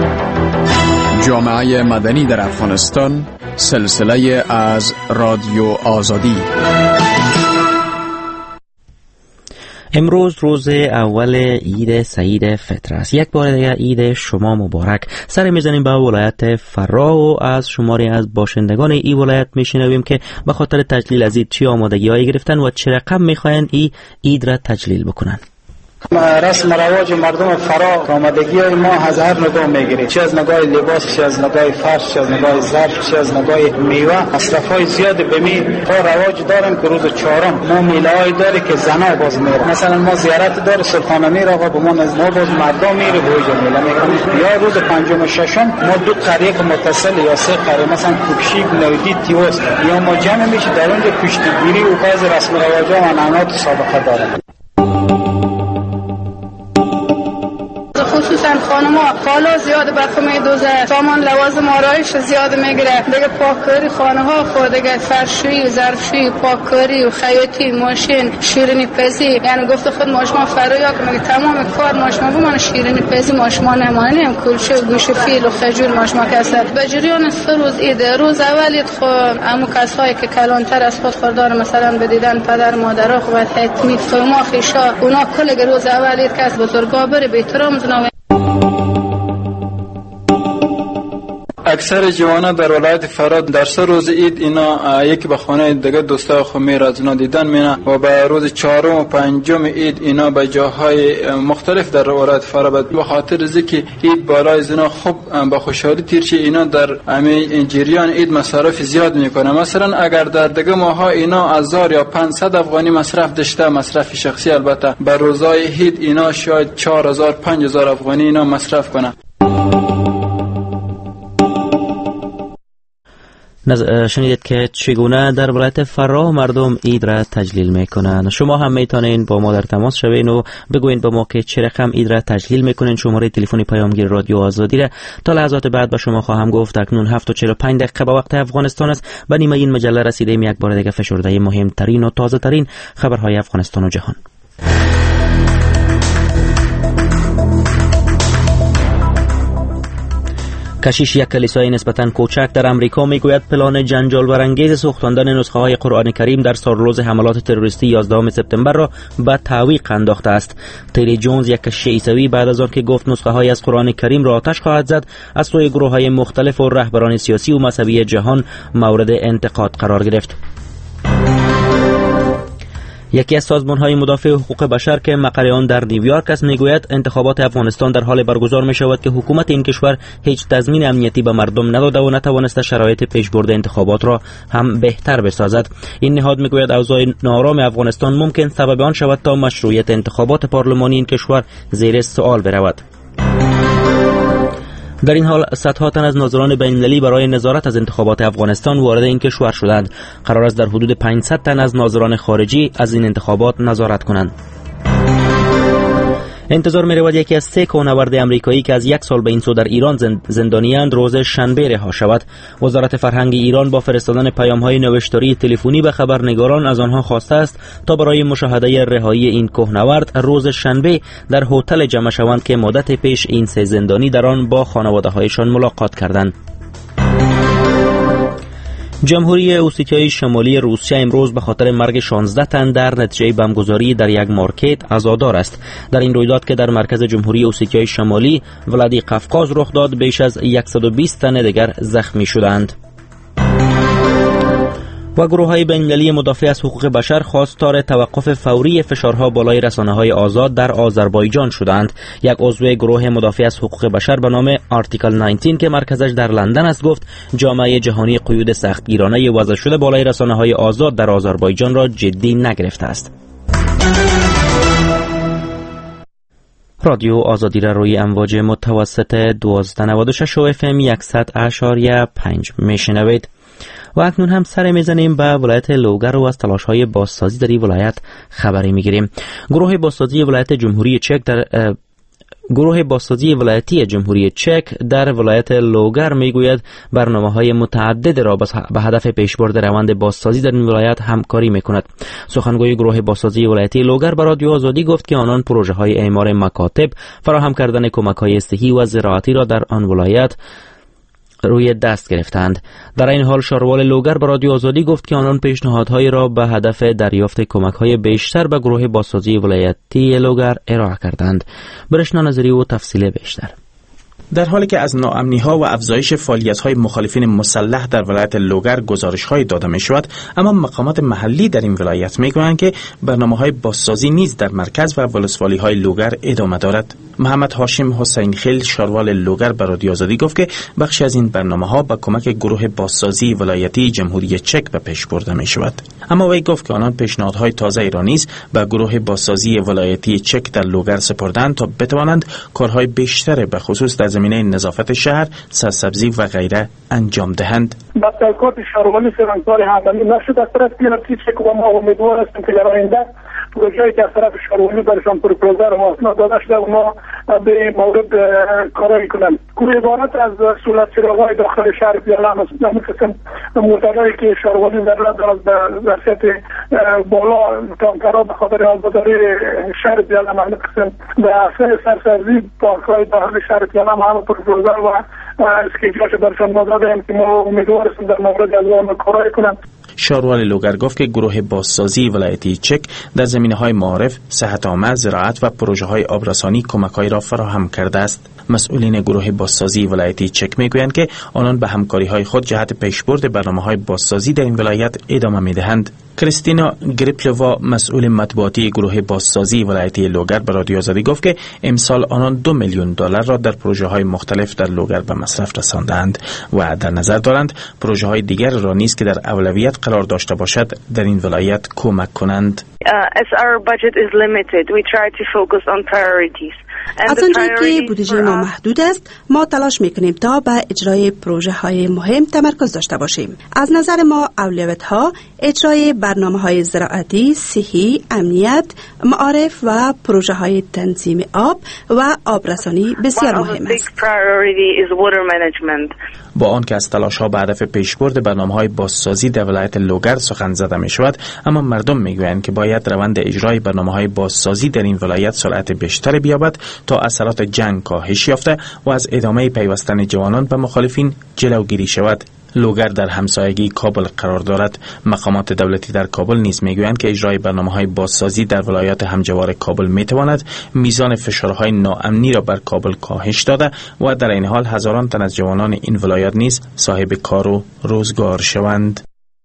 جامعه مدنی در افغانستان، سلسله از رادیو آزادی. امروز روز اول عید سعید فطر است. یک بار دیگر عید شما مبارک. سر میزنیم به ولایت فرا و از شماری از باشندگان این ولایت میشنویم که به خاطر تجلیل از عید چی آمادگی‌هایی گرفتن و چه رقم میخواین این عید را تجلیل بکنن. رسم رواج مردم فرا آمادگی های ما از هر نگاه میگیره، چه از نگاه لباس، چه از نگاه فرش، چه از نگاه ظرف، چه از نگاه میوه. مصرف های زیاد به می رواج داریم که روز چهارم ما میله های داره که زنا باز میره. مثلا ما زیارت داره سلطان امیر آقا به ما باز مردم میره به اونجا میله میکنه. یا روز پنجم و ششم ما دو قریه که متصل یا سه قریه مثلا کوکشیک، نودی، تیوس یا ما جمع میشه در اونجا کشتیگیری و بعض رسم رواج ها و عنعنات سابقه داره. خصوصا خانم‌ها کالا زیاد برخو میدوزه، سامان لوازم آرایش زیاد میگیره، دیگه پاککاری خانه‌ها خود، دیگه فرشویی، ظرفشویی، پاککاری و خیاطی، ماشین، شیرینی پزی. یعنی گفت خود ماشما فرایا که میگه تمام کار ماشما بمونه، شیرینی پزی ماشما نمانیم، کلچه و گوش فیل و خجول ماشما کسر. به جریان 3 روز عید، روز اول خو عمو کسایی که کلانتر از خود خوددار مثلا بدیدن پدر مادرها خو باید حتمی فهما خیشا اونا کل روز اول عید کس بزرگا بره به احترام اکثر جوانان در ولایت فراد در 3 روز عید اینا یکی به خانه دیگه دوستا خو میره از اونا دیدن مینا و به روز 4 و 5 عید اینا به جاهای مختلف در ولایت فراد به خاطر اینکه عید بالای زنا خوب با خوشحالی تیر شه اینا در همین جریان عید مصرف زیاد میکنه. مثلا اگر در دیگه ماها اینا 1000 یا 500 افغانی مصرف داشته، مصرف شخصی البته، به روزهای عید اینا شاید 4000 5000 افغانی اینا مصرف کنه. شنیدید که چگونه در ولایت فرا مردم عید را تجلیل میکنن. شما هم میتونین با ما در تماس شوین و بگوین به ما که چه رقم عید را تجلیل میکنین. شماره تلفن پیامگیر رادیو آزادی را تا لحظات بعد به شما خواهم گفت. اکنون 7:45 به وقت افغانستان است. به نیمه این مجله رسیدیم. یک بار دیگه فشرده مهمترین و تازه ترین خبرهای افغانستان و جهان. کشیش یک کلیسای نسبتاً کوچک در امریکا میگوید پلان جنجال برانگیز سوختاندن نسخه های قرآن کریم در سالروز حملات تروریستی 11 سپتامبر را به تعویق انداخته است. تری جونز یک کشیش عیسوی بعد از آن که گفت نسخه های از قرآن کریم را آتش خواهد زد، از سوی گروه های مختلف و رهبران سیاسی و مذهبی جهان مورد انتقاد قرار گرفت. یکی از سازمان‌های مدافع حقوق بشر که مقر آن در نیویورک است میگوید انتخابات افغانستان در حال برگزار می‌شود که حکومت این کشور هیچ تضمین امنیتی به مردم نداده و نتوانسته شرایط پیشبرد انتخابات را هم بهتر بسازد. این نهاد میگوید اوضاع ناآرام افغانستان ممکن سبب آن شود تا مشروعیت انتخابات پارلمانی این کشور زیر سوال برود. در این حال صدها تن از ناظران بین‌المللی برای نظارت از انتخابات افغانستان وارد این کشور شدند. قرار است در حدود 500 تن از ناظران خارجی از این انتخابات نظارت کنند. انتظار می‌رود یکی از 3 کوهنورد امریکایی که از 1 سال به این سو در ایران زندانی‌اند روز شنبه رها شود. وزارت فرهنگ ایران با فرستادن پیام‌های نوشتاری تلفنی به خبرنگاران از آنها خواسته است تا برای مشاهده رهایی این کوهنورد روز شنبه در هتل جمع شوند که مدت پیش این 3 زندانی در آن با خانواده‌هایشان ملاقات کردند. جمهوری اوسیتیای شمالی روسیه امروز به خاطر مرگ 16 تن در نتیجه بمبگذاری در یک مارکت عزادار است. در این رویداد که در مرکز جمهوری اوسیتیای شمالی ولادی قفقاز رخ داد، بیش از 120 تن دیگر زخمی شدند. و گروه‌های بین‌المللی مدافع از حقوق بشر خواستار توقف فوری فشارها بالای رسانه‌های آزاد در آذربایجان شدند. یک عضو گروه مدافع از حقوق بشر به نام آرتیکل 19 که مرکزش در لندن است گفت جامعه جهانی قیود سختگیرانه وضع شده بالای رسانه‌های آزاد در آذربایجان را جدی نگرفته است. رادیو آزادی را روی امواج متوسط 1296 FM 100.5 میشنوید. و اکنون هم سر میزنیم به ولایت لوگر و از تلاش‌های بازسازی در این ولایت خبری میگیریم. گروه بازسازی ولایتی جمهوری چک در ولایت لوگر میگوید برنامه‌های متعدد را به هدف پیشبرد روند بازسازی در این ولایت همکاری میکند. سخنگوی گروه بازسازی ولایتی لوگر به رادیو آزادی گفت که آنان پروژه‌های اعمار مکاتب، فراهم کردن کمک‌های صحی و زراعتی را در آن ولایت روی دست گرفتند. در این حال شاروال لوگر به رادیو آزادی گفت که آنان پیشنهادهایی را به هدف دریافت کمک‌های بیشتر به گروه بازسازی ولایتی لوگر ارائه کردند. برشنا نظری و تفصیل بیشتر. در حالی که از ناامنی‌ها و افزایش فعالیت‌های مخالفین مسلح در ولایت لوگر گزارش‌های داده می‌شود، اما مقامات محلی در این ولایت می‌گویند که برنامه‌های بازسازی نیز در مرکز و ولسوالی‌های لوگر ادامه دارد. محمد هاشم حسین خیل شاروال لوگر به رادیو آزادی گفت که بخشی از این برنامه‌ها با کمک گروه بازسازی ولایتی جمهوری چک به پیش برده می‌شود. اما وی گفت که آنان پیشنهادهای تازه را نیز به گروه بازسازی ولایتی چک در لوگر سپردند تا بتوانند کارهای بیشتر به خصوص در زمینه نظافت شهر، سرسبزی و غیره انجام دهند. با تحقیقات شاروال فرانکوار همدلی نشد از طرف گرفتی چک و ما امیدوار هستیم که در آینده پروژه‌ای که از طرف شاروال برشان پروپوزال و اسناد داده شده ما به مورد کارایی کنند. گروه عبارت از سولر چراغ‌های داخل شهر بیالام است. همین قسم موتورهایی که شاروال در وضعیت بالا تانکرها به خاطر آبادانی شهر بیالام همین قسم به اثر سرسبزی پارک‌های داخل شهر بیالام هم پروپوزال و اسکیجاش برشان دادیم که ما امیدوار هستیم در مورد از آن کارایی کنند. شاروال لوگر گفت که گروه بازسازی ولایتی چک در زمینه‌های معارف، صحت عامه، زراعت و پروژه‌های آبرسانی کمک‌هایی را فراهم کرده است. مسئولین گروه بازسازی ولایتی چک میگویند که آنان به همکاری‌های خود جهت پیشبرد برنامه‌های بازسازی در این ولایت ادامه می‌دهند. کریستینا گریپلووا مسئول مطبوعاتی گروه بازسازی ولایتی لوگر به رادیو آزادی گفت که امسال آنان 2 میلیون دلار را در پروژه‌های مختلف در لوگر به مصرف رساندند و در نظر دارند پروژه‌های دیگر را نیز که در اولویت قرار داشته باشد در این ولایت کمک کنند. As our budget is limited, we try to focus on priorities. از آنجایی که بودجه ما محدود است، ما تلاش میکنیم تا به اجرای پروژه های مهم تمرکز داشته باشیم. از نظر ما اولویت ها اجرای برنامه های زراعتی، صحی، امنیت، معارف و پروژه های تنظیم آب و آبرسانی بسیار مهم است. با آنکه از تلاش‌ها به هدف پیشبرد برنامه‌های بازسازی در ولایت لوگر سخن زده می‌شود، اما مردم می‌گویند که باید روند اجرای برنامه‌های بازسازی در این ولایت سرعت بیشتری بیابد تا اثرات جنگ کاهش یافته و از ادامه پیوستن جوانان به مخالفین جلوگیری شود. لوگر در همسایگی کابل قرار دارد. مقامات دولتی در کابل نیز میگویند که اجرای برنامه‌های بازسازی در ولایات همجوار کابل میتواند میزان فشارهای ناامنی را بر کابل کاهش داده و در این حال هزاران تن از جوانان این ولایات نیز صاحب کار و روزگار شوند.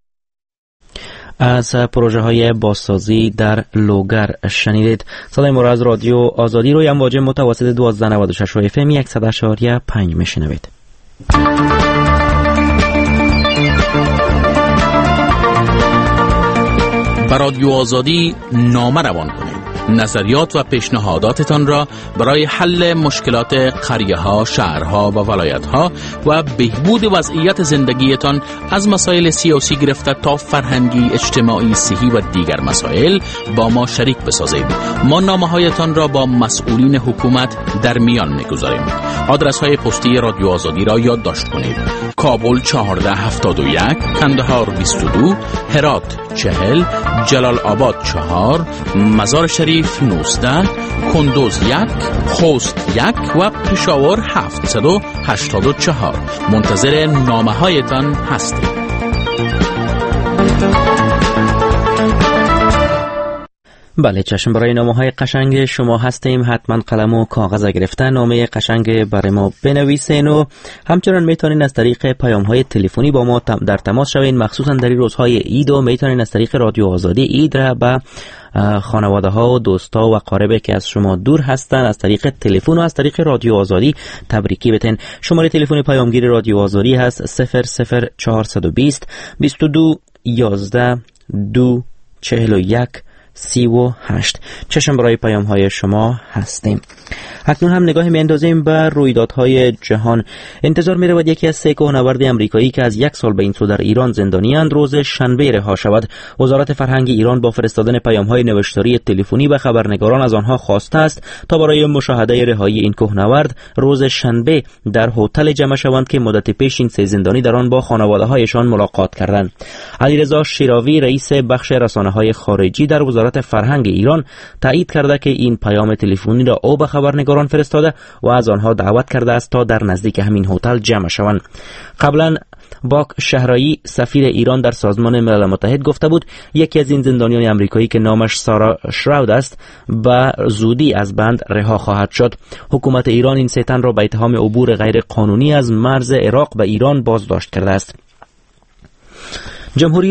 از پروژه های بازسازی در لوگر شنیدید. صدای ما را از رادیو آزادی روی امواج متوسط 1296 FM 100.5 میشنوید. بر رادیو آزادی نامه روان کنید. نظریات و پیشنهاداتتان را برای حل مشکلات قریه‌ها، شهرها و ولایت‌ها و بهبود وضعیت زندگیتان از مسائل سیاسی گرفته تا فرهنگی، اجتماعی، صحی و دیگر مسائل با ما شریک بسازید. ما نامه‌هایتان را با مسئولین حکومت در میان می‌گذاریم. آدرس‌های پستی رادیو آزادی را یادداشت کنید. کابل 1471، کندهار 22، هرات 40، جلال آباد 4، مزار شریف 19، کندوز 1، خوست 1 و پشاور 784. منتظر نامه‌هایتان هستیم. بله، چشم برای نامه‌های قشنگ شما هستیم. حتما قلم و کاغذ گرفتن نامه قشنگ برای ما بنویسین و همچنان میتونین از طریق پیام‌های تلفنی با ما در تماس شوین، مخصوصا در این روزهای عید، و میتونین از طریق رادیو آزادی عید را به خانواده ها و دوستا و اقاربه که از شما دور هستن از طریق تلفن و از طریق رادیو آزادی تبریکی بتین. شماره تلفن پیامگیر رادیو آزادی هست 00420 22 11 241 38. چشم برای پیام های شما هستیم. اکنون هم نگاه می‌اندازیم بر رویدادهای جهان. انتظار می‌رود یکی از 3 کوهنورد آمریکایی که از 1 سال به این سو در ایران زندانی‌اند روز شنبه رها شود. وزارت فرهنگ ایران با فرستادن پیام‌های نوشتاری تلفنی به خبرنگاران از آنها خواسته است تا برای مشاهده رهایی این کوهنورد روز شنبه در هتل جمع شوند که مدت پیش این 3 زندانی در آن با خانواده‌هایشان ملاقات کردند. علیرضا شیراوی رئیس بخش رسانه‌های خارجی در وزارت فرهنگ ایران تایید کرده که این پیام تلفنی را او به خبرنگاران فرستاده و از آنها دعوت کرده است تا در نزدیک همین هتل جمع شوند. قبلا باک شهرایی سفیر ایران در سازمان ملل متحد گفته بود یکی از این زندانیان آمریکایی که نامش سارا شراود است به زودی از بند رها خواهد شد. حکومت ایران این 3 تن را به اتهام عبور غیر قانونی از مرز عراق به ایران بازداشت کرده است. جمهوری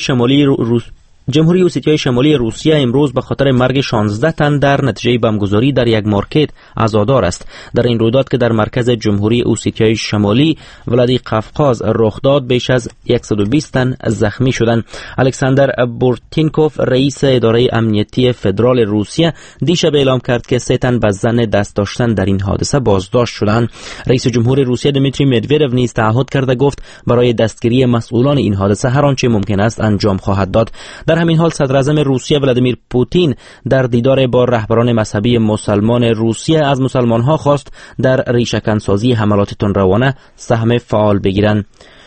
اسیای شمالی روسیه امروز به خاطر مرگ 16 تن در نتیجه بمبگذاری در یک مارکت عزادار است. در این رویداد که در مرکز جمهوری اسیای شمالی ولادی قفقاز رخ داد بیش از 120 تن زخمی شدند. الکساندر بورتینکوف رئیس اداره امنیتی فدرال روسیه دیشب اعلام کرد که 3 تن به ظن دست داشتن در این حادثه بازداشت شدند. رئیس جمهور روسیه دمیتری مدودوف نیز تعهد کرده گفت برای دستگیری مسئولان این حادثه هر آنچه ممکن است انجام خواهد داد. در همین حال صدر اعظم روسیه ولادیمیر پوتین در دیدار با رهبران مذهبی مسلمان روسیه از مسلمان‌ها خواست در ریشه‌کن‌سازی حملات تندروانه سهم فعال بگیرند.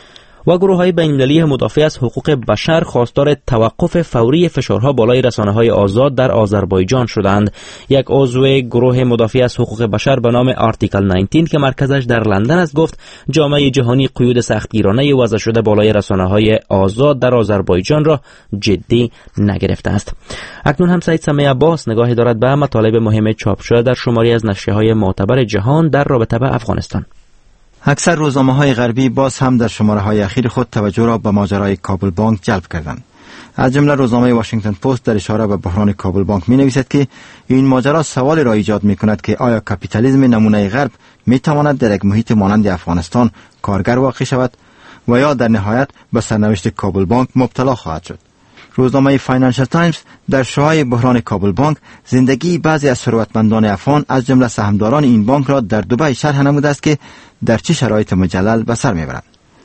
و گروه‌های بین‌المللی مدافع از حقوق بشر خواستار توقف فوری فشارها بالای رسانه‌های آزاد در آذربایجان شدند. یک عضو گروه مدافع از حقوق بشر به نام آرتیکل 19 که مرکزش در لندن است گفت جامعه جهانی قیود سختگیرانه وضع شده بالای رسانه‌های آزاد در آذربایجان را جدی نگرفته است. اکنون هم سعید سمیع عباس نگاهی دارد به مطالب مهم چاپ شده در شماری از نشریه‌های معتبر جهان در رابطه به افغانستان. اکثر روزنامه‌های غربی باز هم در شماره‌های اخیر خود توجه را به ماجرای کابل بانک جلب کردند. از جمله روزنامه واشنگتن پست در اشاره به بحران کابل بانک می‌نویسد که این ماجرا سوال را ایجاد می‌کند که آیا کاپیتالیسم نمونه غرب می‌تواند در یک محیط مانند افغانستان کارگر واقع شود و یا در نهایت به سرنوشت کابل بانک مبتلا خواهد شد. روزنامه فاینانشل تایمز در شعاع بحران کابل بانک زندگی بعضی از ثروتمندان افغان از جمله سهامداران این بانک را در دبی شرح نموده است که در چه شرایط مجلل به سر میبرند.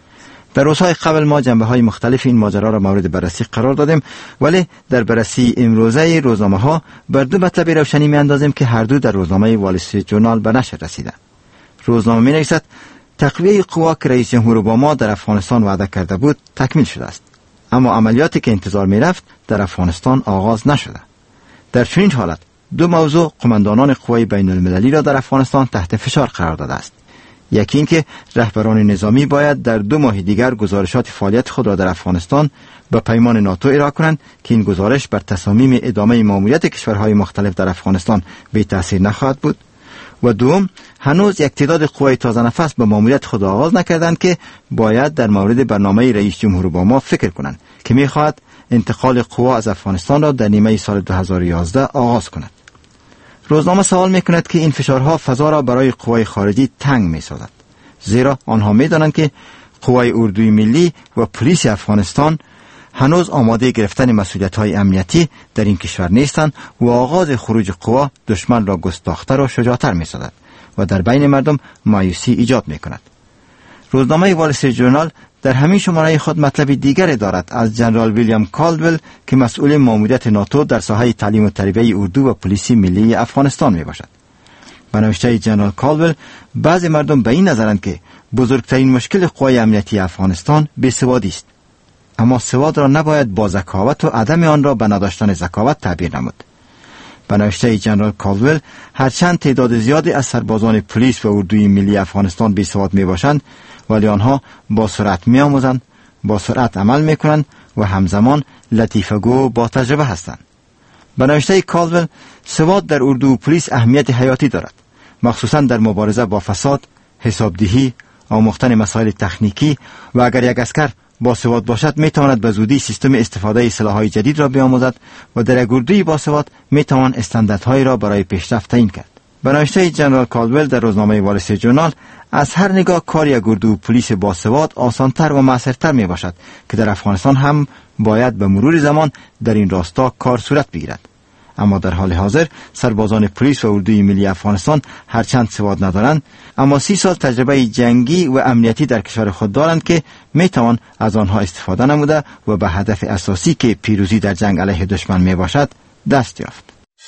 در روزهای قبل ما جنبه‌های مختلف این ماجرا را مورد بررسی قرار دادیم، ولی در بررسی امروزه روزنامه‌ها بر 2 مطلب روشنی می‌اندازیم که هر دو در روزنامه وال استریت جورنال به نشر رسیده. روزنامه می‌نویسد تقویه قوا که رئیس جمهور اوباما در افغانستان وعده کرده بود تکمیل شده است، اما عملیاتی که انتظار می‌رفت در افغانستان آغاز نشده. در چنین حالت 2 موضوع قماندانان قوای بین‌المللی را در افغانستان تحت فشار قرار داده است. یکی این که رهبران نظامی باید در 2 ماه دیگر گزارشات فعالیت خود را در افغانستان به پیمان ناتو ارائه کنند که این گزارش بر تصامیم ادامه ماموریت کشورهای مختلف در افغانستان بی تأثیر نخواهد بود. و دوم، هنوز یک تعداد قوای تازه نفس به ماموریت خود آغاز نکردند که باید در مورد برنامه رئیس جمهور اوباما فکر کنند که می‌خواهد انتقال قوا از افغانستان را در نیمه سال 2011 آغاز کند. روزنامه سوال می‌کند که این فشارها فضا را برای قوای خارجی تنگ می‌سازد، زیرا آنها می‌دانند که قوای اردوی ملی و پلیس افغانستان هنوز آماده گرفتن مسئولیت‌های امنیتی در این کشور نیستند و آغاز خروج قوا دشمن را گستاخ‌تر و شجاع‌تر می‌سازد و در بین مردم مایوسی ایجاد می‌کند. روزنامه وال استریت جورنال در همین شماره خود مطلب دیگری دارد از جنرال ویلیام کالدول که مسئول ماموریت ناتو در ساحه تعلیم و تربیت اردو و پلیسی ملی افغانستان میباشد. به نوشته جنرال کالدول بعضی مردم به این نظرند که بزرگترین مشکل قوای امنیتی افغانستان بی‌سوادی است، اما سواد را نباید با ذکاوت و عدم آن را به نداشتن ذکاوت تعبیر نمود. به نوشته جنرال کالدول هرچند تعداد زیادی از سربازان پلیس و اردوی ملی افغانستان بی‌سواد میباشند، ولی آنها با سرعت می‌آموزند، با سرعت عمل می‌کنند و همزمان لطیفه‌گو با تجربه هستند. به نوشته کالدول سواد در اردو و پلیس اهمیت حیاتی دارد، مخصوصاً در مبارزه با فساد، حسابدهی، آموختن مسائل تکنیکی و اگر یک عسکر با سواد باشد میتواند به زودی سیستم استفاده سلاح‌های جدید را بیاموزد و در یک اردوی با سواد میتوان استانداردهای را برای پیشرفت تعیین کرد. به نوشته جنرال کالدول در روزنامه وال استریت ژورنال، از هر نگاه کار یک گروه پلیس باسواد آسانتر و موثرتر می باشد که در افغانستان هم باید به مرور زمان در این راستا کار صورت بگیرد. اما در حال حاضر سربازان پلیس و اردوی ملی افغانستان هرچند سواد ندارند، اما 30 سال تجربه جنگی و امنیتی در کشور خود دارند که می توان از آنها استفاده نموده و به هدف اساسی که پیروزی در جنگ علیه دشمن می باشد دست یافت.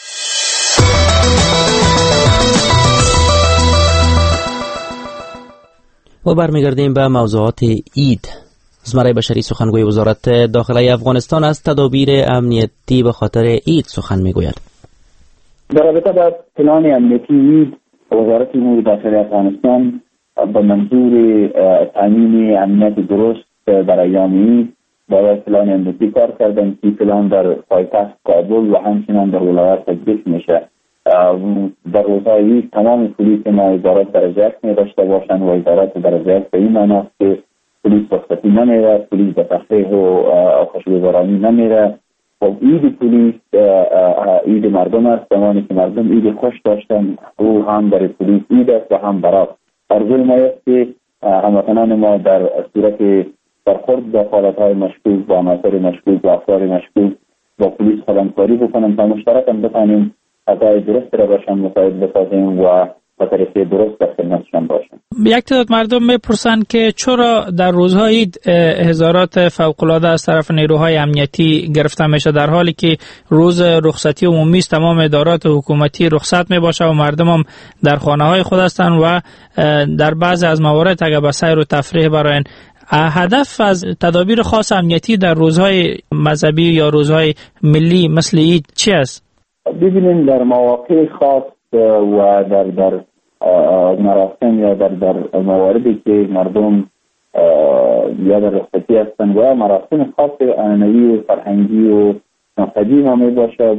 و برمیگردیم به موضوعات عید. زمره بشری سخنگوی وزارت داخلی افغانستان از تدابیر امنیتی به خاطر عید سخن میگوید. در رابطه با پلان امنیتی عید، وزارت امور داخلی افغانستان به منظور تامین امنیت درست در ایام عید برای پلان امنیتی کار کردن که پلان در پایتخت کابل و همچنین در ولایات تطبیق میشه. در روزهای عید تمام پلیس ما ادارات درجه 1 می داشته باشند و ادارات درجه 1 به این معنی است که پلیس رخصتی نمیره، پلیس به تفریح و خوشگذرانی نمیره. خب عید پلیس عید مردم است، زمانی که مردم عید خوش داشتن او هم در پلیس عید است و هم برای ارزوی ما است که هموطنان ما در صورت برخورد با حالتهای مشکوک، با عناصر مشکوک و افراد مشکوک با پلیس خدمتکاری بکنن تا مشترکاً بتوانیم خطای درست را باشن مساعد بسازیم و به طریقه درست در خدمتشان باشن. یک تعداد مردم میپرسند که چرا در روزهای عید هزارات فوق‌العاده از طرف نیروهای امنیتی گرفته میشه در حالی که روز رخصتی عمومی است، تمام ادارات حکومتی رخصت میباشه و مردم هم در خانه های خود هستند و در بعضی از موارد اگر به سیر و تفریح براین. هدف از تدابیر خاص امنیتی در روزهای مذهبی یا روزهای ملی مثل عید چی است؟ ببینیم در مواقع خاص و در مراسم یا در مواردی که مردم یا در رخصتی هستند و مراسم خاص عنعنوی و فرهنگی و مذهبی می باشد.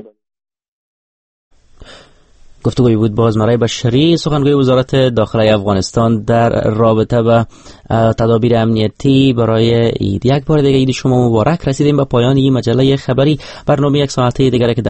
گفتگوی بود با زمره بشری سخنگوی وزارت داخلی افغانستان در رابطه با تدابیر امنیتی برای عید. یک بار دیگه عید شما مبارک. رسیدیم به پایان این مجله خبری. برنامه یک ساعته دیگر که